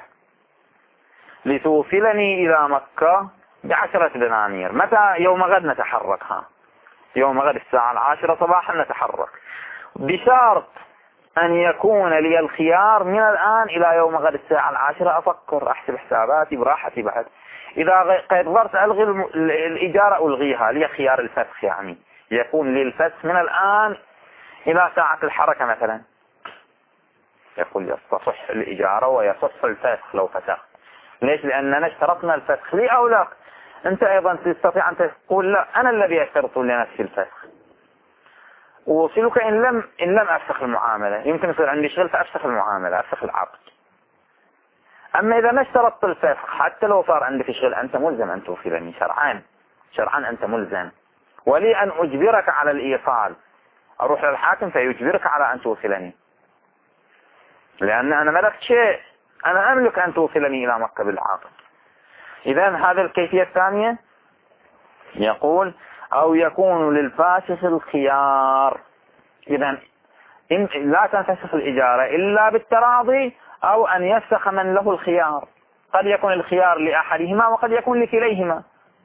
Speaker 1: لتوصلني إلى مكة بعشرة دنانير. متى؟ يوم غد نتحرك. ها يوم غد الساعة العاشرة صباحا نتحرك، بشرط أن يكون لي الخيار من الآن إلى يوم غد الساعة العاشرة. أفكر أحسب حساباتي براحتي. بعد إذا قدرت ألغي الإجارة ألغيها، لي خيار الفسخ، يعني يكون لي الفسخ من الآن إلى ساعة الحركة مثلا. يقول يصح الإجارة ويصح الفسخ لو فسخ. ليش؟ لأننا اشترطنا الفسخ لي أو لا. أنت أيضا تستطيع أن تقول لا، أنا الذي أشترط لنفسي الفسخ، ووصلك إن لم إن لم أفسخ المعاملة. يمكن يصير عندي شغل فأفسخ المعاملة، أفسخ العقد. أما إذا ما اشترطت الفسخ حتى لو صار عندك شغل أنت ملزم أن توصلني شرعان. شرعان أنت ملزم، ولي أن أجبرك على الإيصال. أروح للحاكم فيجبرك على أن توصلني، لأن أنا ملكت شيء، أنا أملك أن توصلني إلى مكة بالعقد. إذن هذه الكيفية الثانية. يقول أو يكون للفاسخ الخيار. إذن لا تنفسخ الإجارة إلا بالتراضي، أو أن يفسخ من له الخيار. قد يكون الخيار لأحدهما وقد يكون لكليهما.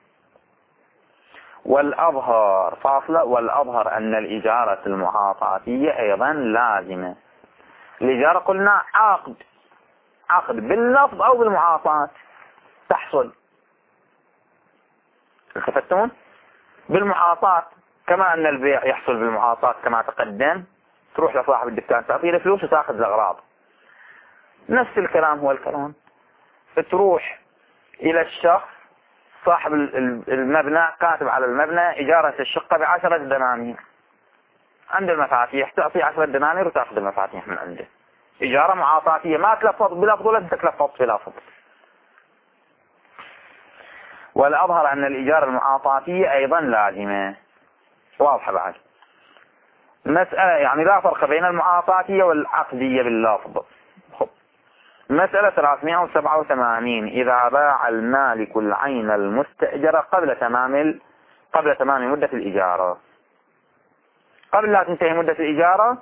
Speaker 1: والأظهر فاصلة والأظهر أن الإجارة المعاطاتية أيضا لازمة. الإجارة قلنا عقد، عقد باللفظ أو بالمعاطاة تحصل. التفتون بالمعاطاة، كما أن البيع يحصل بالمعاطاة كما تقدم. تروح لصاحب الدكان تعطيه الفلوس وتأخذ الأغراض. نفس الكلام هو الكلام. تروح إلى الشخص صاحب المبنى كاتب على المبنى إجارة الشقة بعشرة دنانير. عند المفاتيح تعطي عشرة دنانير وتأخذ المفاتيح من عنده. إجارة معاطاتية، ما تلفظ بلفظ ولا تتلفظ بلفظ. والأظهر أن الإجارة المعاطاتية أيضا لازمة. واضحة بعد. مسألة يعني لا فرق بين المعاطاتية والعقدية باللفظ. مسألة ثلاثمائة وسبعة وثمانين إذا باع المالك العين المستأجرة قبل تمام ال... قبل تمام مدة الإجارة. قبل لا تنتهي مدة الإجارة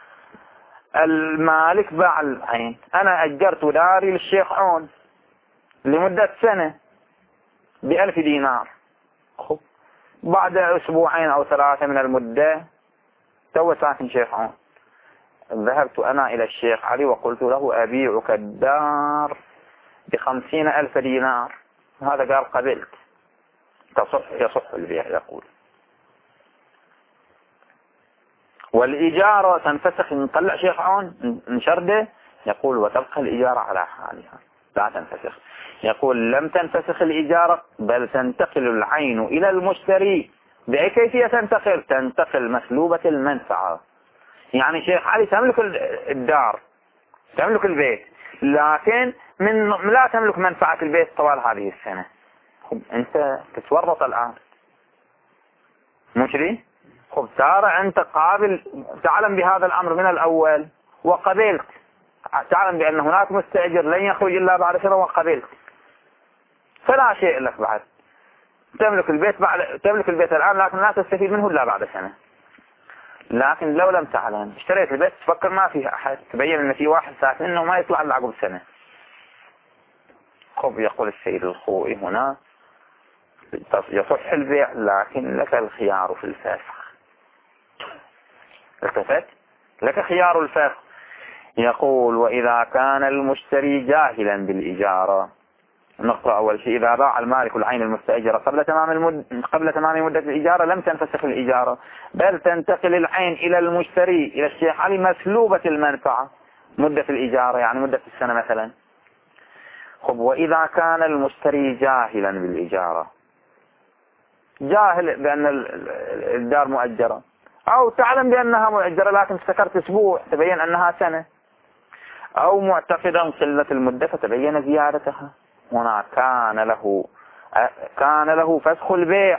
Speaker 1: المالك باع العين. أنا أجرت داري للشيخ عون لمدة سنة بألف دينار. خب. بعد أسبوعين أو ثلاثة من المدة تو ساكن شيخ عون، ذهبت أنا إلى الشيخ علي وقلت له أبيعك الدار بخمسين ألف دينار. هذا قال قبلت. تصح يصح البيع. يقول والإجارة تنفسخ. نطلع شيخ عون نشرده. يقول وتبقى الإجارة على حالها لا تنفسخ. يقول لم تنفسخ الإجارة بل تنتقل العين إلى المشتري. بأي كيفية تنتقل؟ تنتقل مسلوبة المنفعة. يعني شيخ علي تملك الدار، تملك البيت، لكن من لا تملك منفعة البيت طوال هذه السنة. خب أنت تتورط الآن، مو كذي؟ خب ترى أنت قابل تعلم بهذا الأمر من الأول وقبلت، تعلم بأن هناك مستأجر لن يخرج إلا بعد سنة وقبلت، فلا شيء لك بعد، تملك البيت بعد تملك البيت الآن لكن لا تستفيد منه إلا بعد سنة. لكن لو لم تعلم اشتريت البيت تفكر ما فيه أحد، تبين أن في واحد ساكن إنه ما يطلع إلا عقب سنة. خب يقول السيد الخوئي هنا يصح البيع لكن لك الخيار في الفسخ. التفت لك خيار الفسخ. يقول وإذا كان المشتري جاهلا بالإجارة، نقرأ أول شيء، إذا باع المالك العين المستأجرة قبل تمام المد... قبل تمام مدة الإجارة لم تنفسخ الإجارة، بل تنتقل العين إلى المشتري إلى الشيخ علي مسلوبة المنفعة مدة الإجارة، يعني مدة السنة مثلا. خب وإذا كان المشتري جاهلا بالإجارة، جاهل بأن الدار مؤجرة أو تعلم بأنها مؤجرة لكن افتكرت أسبوع تبين أنها سنة، أو معتقدا قلة المدة فتبين زيادتها، هنا كان له كان له فسخ البيع،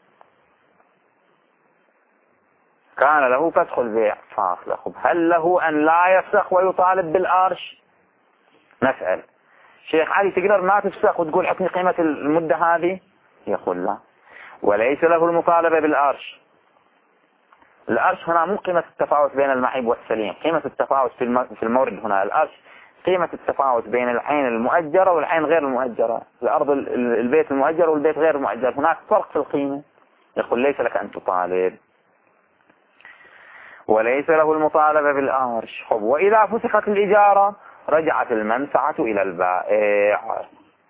Speaker 1: كان له فسخ البيع فاصلة. خب هل له أن لا يفسخ ويطالب بالأرش؟ نسأل شيخ علي تقدر ما تفسخ وتقول حكم قيمة المدة هذه؟ يقول لا، وليس له المطالبة بالأرش. الأرش هنا مو قيمة التفاوت بين المعيب والسليم، قيمة التفاوت في المورد هنا الأرش قيمة التفاوت بين العين المؤجرة والعين غير المؤجرة، الأرض البيت المؤجر والبيت غير المؤجر، هناك فرق في القيمة. يقول ليس لك أن تطالب، وليس له المطالبة بالأرش. خب وإذا فسخت الإجارة رجعت المنفعة إلى البائع.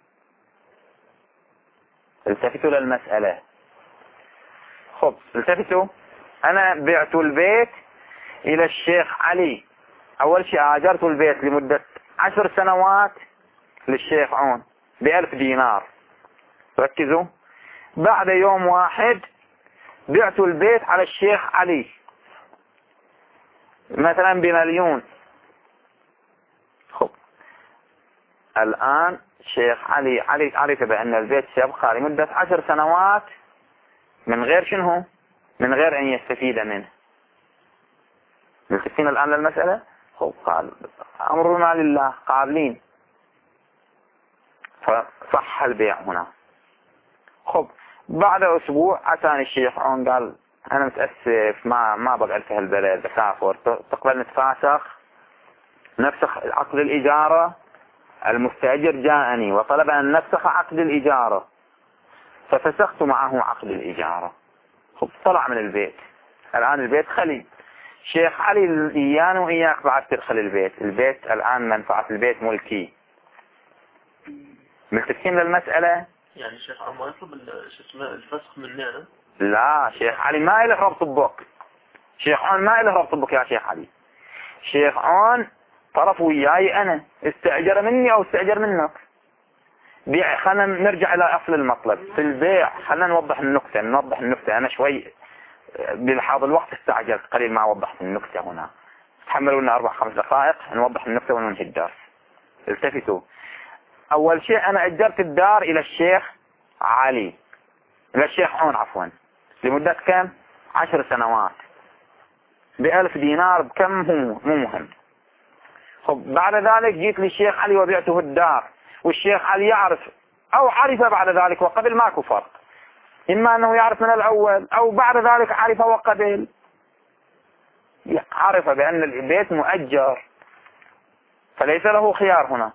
Speaker 1: التفتوا للمسألة. خب التفتوا، أنا بعت البيت إلى الشيخ علي، أول شيء آجرت البيت لمدة عشر سنوات للشيخ عون بألف دينار، ركزوا. بعد يوم واحد بعت البيت على الشيخ علي مثلا بمليون. خب الآن الشيخ علي علي عرف بأن البيت سيبقى لمدة عشر سنوات من غير شنو؟ من غير أن يستفيد منه. ملتفتين الآن للمسألة؟ خب قال أمرنا لله قابلين، فصح البيع هنا. خب بعد أسبوع أتاني الشيخ عون قال أنا متأسف ما ما بقعد في هالبلد بسافر، تقبل نتفاسخ نفسخ عقد الإجارة؟ المستأجر جاءني وطلب أن نفسخ عقد الإجارة، ففسخت معه عقد الإجارة. خب طلع من البيت، الآن البيت خلي. شيخ علي إيانا وإياك بعد تدخل البيت، البيت الآن منفعة البيت ملكي. ملتفين للمسألة؟
Speaker 4: يعني الشيخ عون ما يطلب الفسخ مني أنا؟
Speaker 1: لا، شيخ علي ما إله ربط بك، شيخ عون ما إله ربط بك يا شيخ علي. شيخ عون طرف وياي أنا، استأجر مني أو استأجر منك. بيع، خلنا نرجع إلى أصل المطلب في البيع. خلنا نوضح النكتة نوضح النكتة أنا شوي بلحاظ الوقت استعجلت قليل ما وضحت النكتة هنا، تحملوا لنا أربع خمس دقائق نوضح النكتة وننهي الدرس. التفتوا. أول شيء أنا أجرت الدار إلى الشيخ علي، إلى الشيخ عون عفوا، لمدة كم؟ عشر سنوات بألف دينار، بكم هو مو مهم. خب بعد ذلك جيت للشيخ علي وبعته الدار، والشيخ علي يعرف أو عرف بعد ذلك وقبل، ماكو فرق، إما أنه يعرف من الأول أو بعد ذلك عرف وقبل، عرف بأن البيت مؤجر فليس له خيار هنا.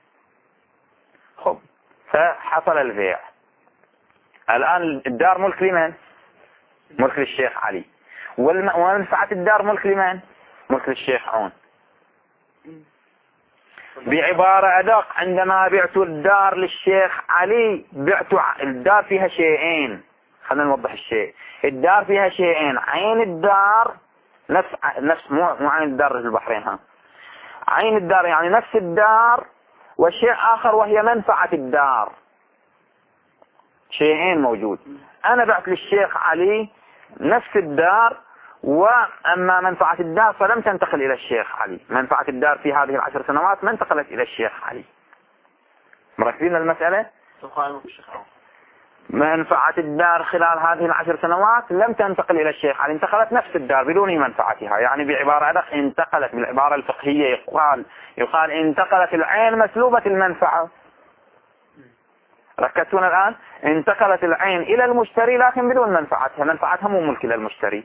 Speaker 1: خب فحصل البيع. الآن الدار ملك لمن؟ ملك للشيخ علي، ومنفعة الدار ملك لمن؟ ملك للشيخ عون. بعبارة أدق، عندما بعت الدار للشيخ علي بعت الدار فيها شيئين، خلينا نوضح الشيء. الدار فيها شيئين، عين الدار نفس نفس مو مو عين الدار في البحرين، ها عين الدار يعني نفس الدار، وشيء آخر وهي منفعة الدار. شيئين موجود. أنا بعت للشيخ علي نفس الدار، وأما منفعة الدار فلم تنتقل إلى الشيخ علي، منفعة الدار في هذه العشر سنوات ما انتقلت إلى الشيخ علي. مركزين المسألة؟ منفعة الدار خلال هذه العشر سنوات لم تنتقل إلى الشيخ علي، انتقلت نفس الدار بدون منفعتها. يعني بعبارة أدق انتقلت، بالعبارة الفقهية يقال يقال انتقلت العين مسلوبة المنفعة. ركزتون الآن؟ انتقلت العين إلى المشتري لكن بدون منفعتها، منفعتها مو ملك للمشتري.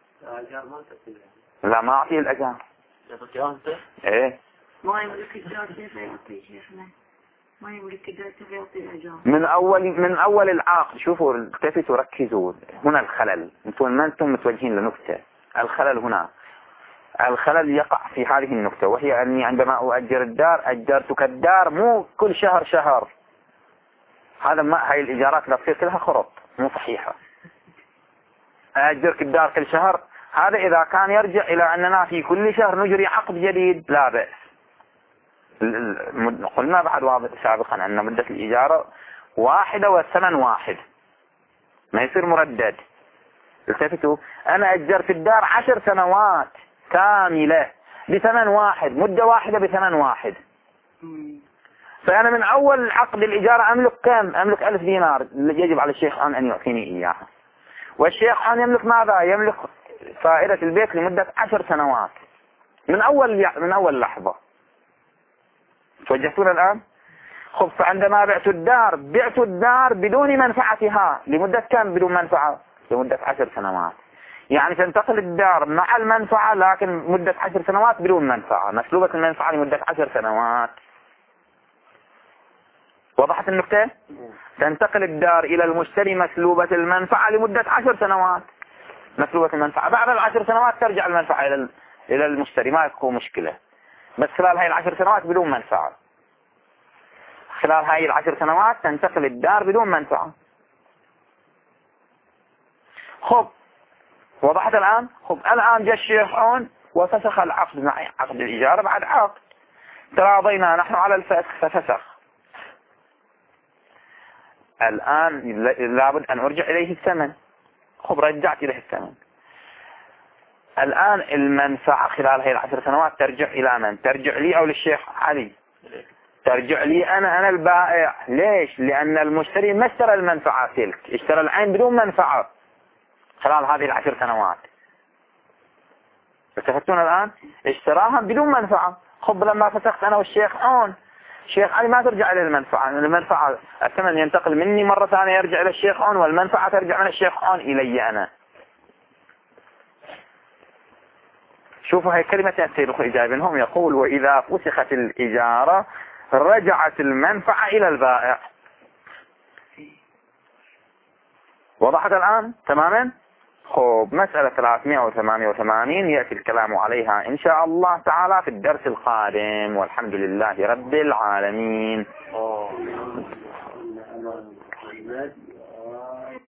Speaker 1: لا ما أعطيه الأجار. إيه
Speaker 3: ما يملك الدار كيف يعطي شيخنا؟ ما يملك الدار كيف يعطي الأجار؟
Speaker 1: من أول من أول العقد. شوفوا التفتوا ركزوا هنا الخلل، انتم ما انتم متوجهين لنكتة. الخلل هنا، الخلل يقع في هذه النكتة، وهي أني عندما أؤجر الدار أجرتك الدار مو كل شهر شهر. هذا ما هاي الإيجارات لا تصير كلها خرط، مو صحيحة. أجرك الدار كل شهر، هذا إذا كان يرجع إلى أننا في كل شهر نجري عقد جديد لا بأس. قلنا بعد واضح سابقا أن مدة الإجارة واحدة والثمن واحد، ما يصير مردد. التفتوا، أنا أجرت الدار عشر سنوات كاملة بثمن واحد، مدة واحدة بثمن واحد. فأنا من أول عقد الإجارة أملك كم؟ أملك ألف دينار، يجب على الشيخ آن أن يعطيني إياها. والشيخ آن يملك ماذا؟ يملك فائدة البيت لمدة عشر سنوات من أول من أول لحظة. توجهتون الآن؟ خب، فعندما بعت الدار بعت الدار بدون منفعتها لمدة كم بدون منفعة؟ لمدة عشر سنوات. يعني تنتقل الدار مع المنفعة لكن مدة عشر سنوات بدون منفعة، مسلوبة المنفعة لمدة عشر سنوات. وضحت النقطة؟ تنتقل الدار إلى المشتري مسلوبة المنفعة لمدة عشر سنوات، مسلوبة المنفعة. بعد العشر سنوات ترجع المنفعة إلى إلى المشتري، ما يكون مشكلة. بس خلال هاي العشر سنوات بدون منفعة. خلال هاي العشر سنوات تنتقل الدار بدون منفعة. خب، وضحت الآن؟ خب، الآن جاء الشيخ عون وفسخ العقد معي، عقد الإجارة بعد عقد تراضينا نحن على الفسخ ففسخ. الآن لابد أن أرجع إليه الثمن. خب، رجعت إليه الثمن. الآن المنفعة خلال هذه العشر سنوات ترجع إلى من؟ ترجع لي أو للشيخ علي؟ ترجع لي أنا أنا البائع. ليش؟ لأن المشتري ما اشترى المنفعة تلك، اشترى العين بدون منفعة خلال هذه العشر سنوات. اتفقتون الآن؟ اشتراها بدون منفعة. خب، لما فسخت أنا والشيخ عون، الشيخ علي ما ترجع إلى المنفعة، المنفعة الثمن ينتقل مني مرة ثانية يرجع إلى الشيخ عون، والمنفعة ترجع من الشيخ عون إلي أنا. شوفوا هاي كلمة السيد الإجابة منهم يقول: وإذا فسخت الإجارة رجعت المنفعة إلى البائع. وضحت الآن تماما؟ خب، مسألة ثلاثمائة وثمانية وثمانين يأتي الكلام عليها إن شاء الله تعالى في الدرس القادم، والحمد لله رب العالمين.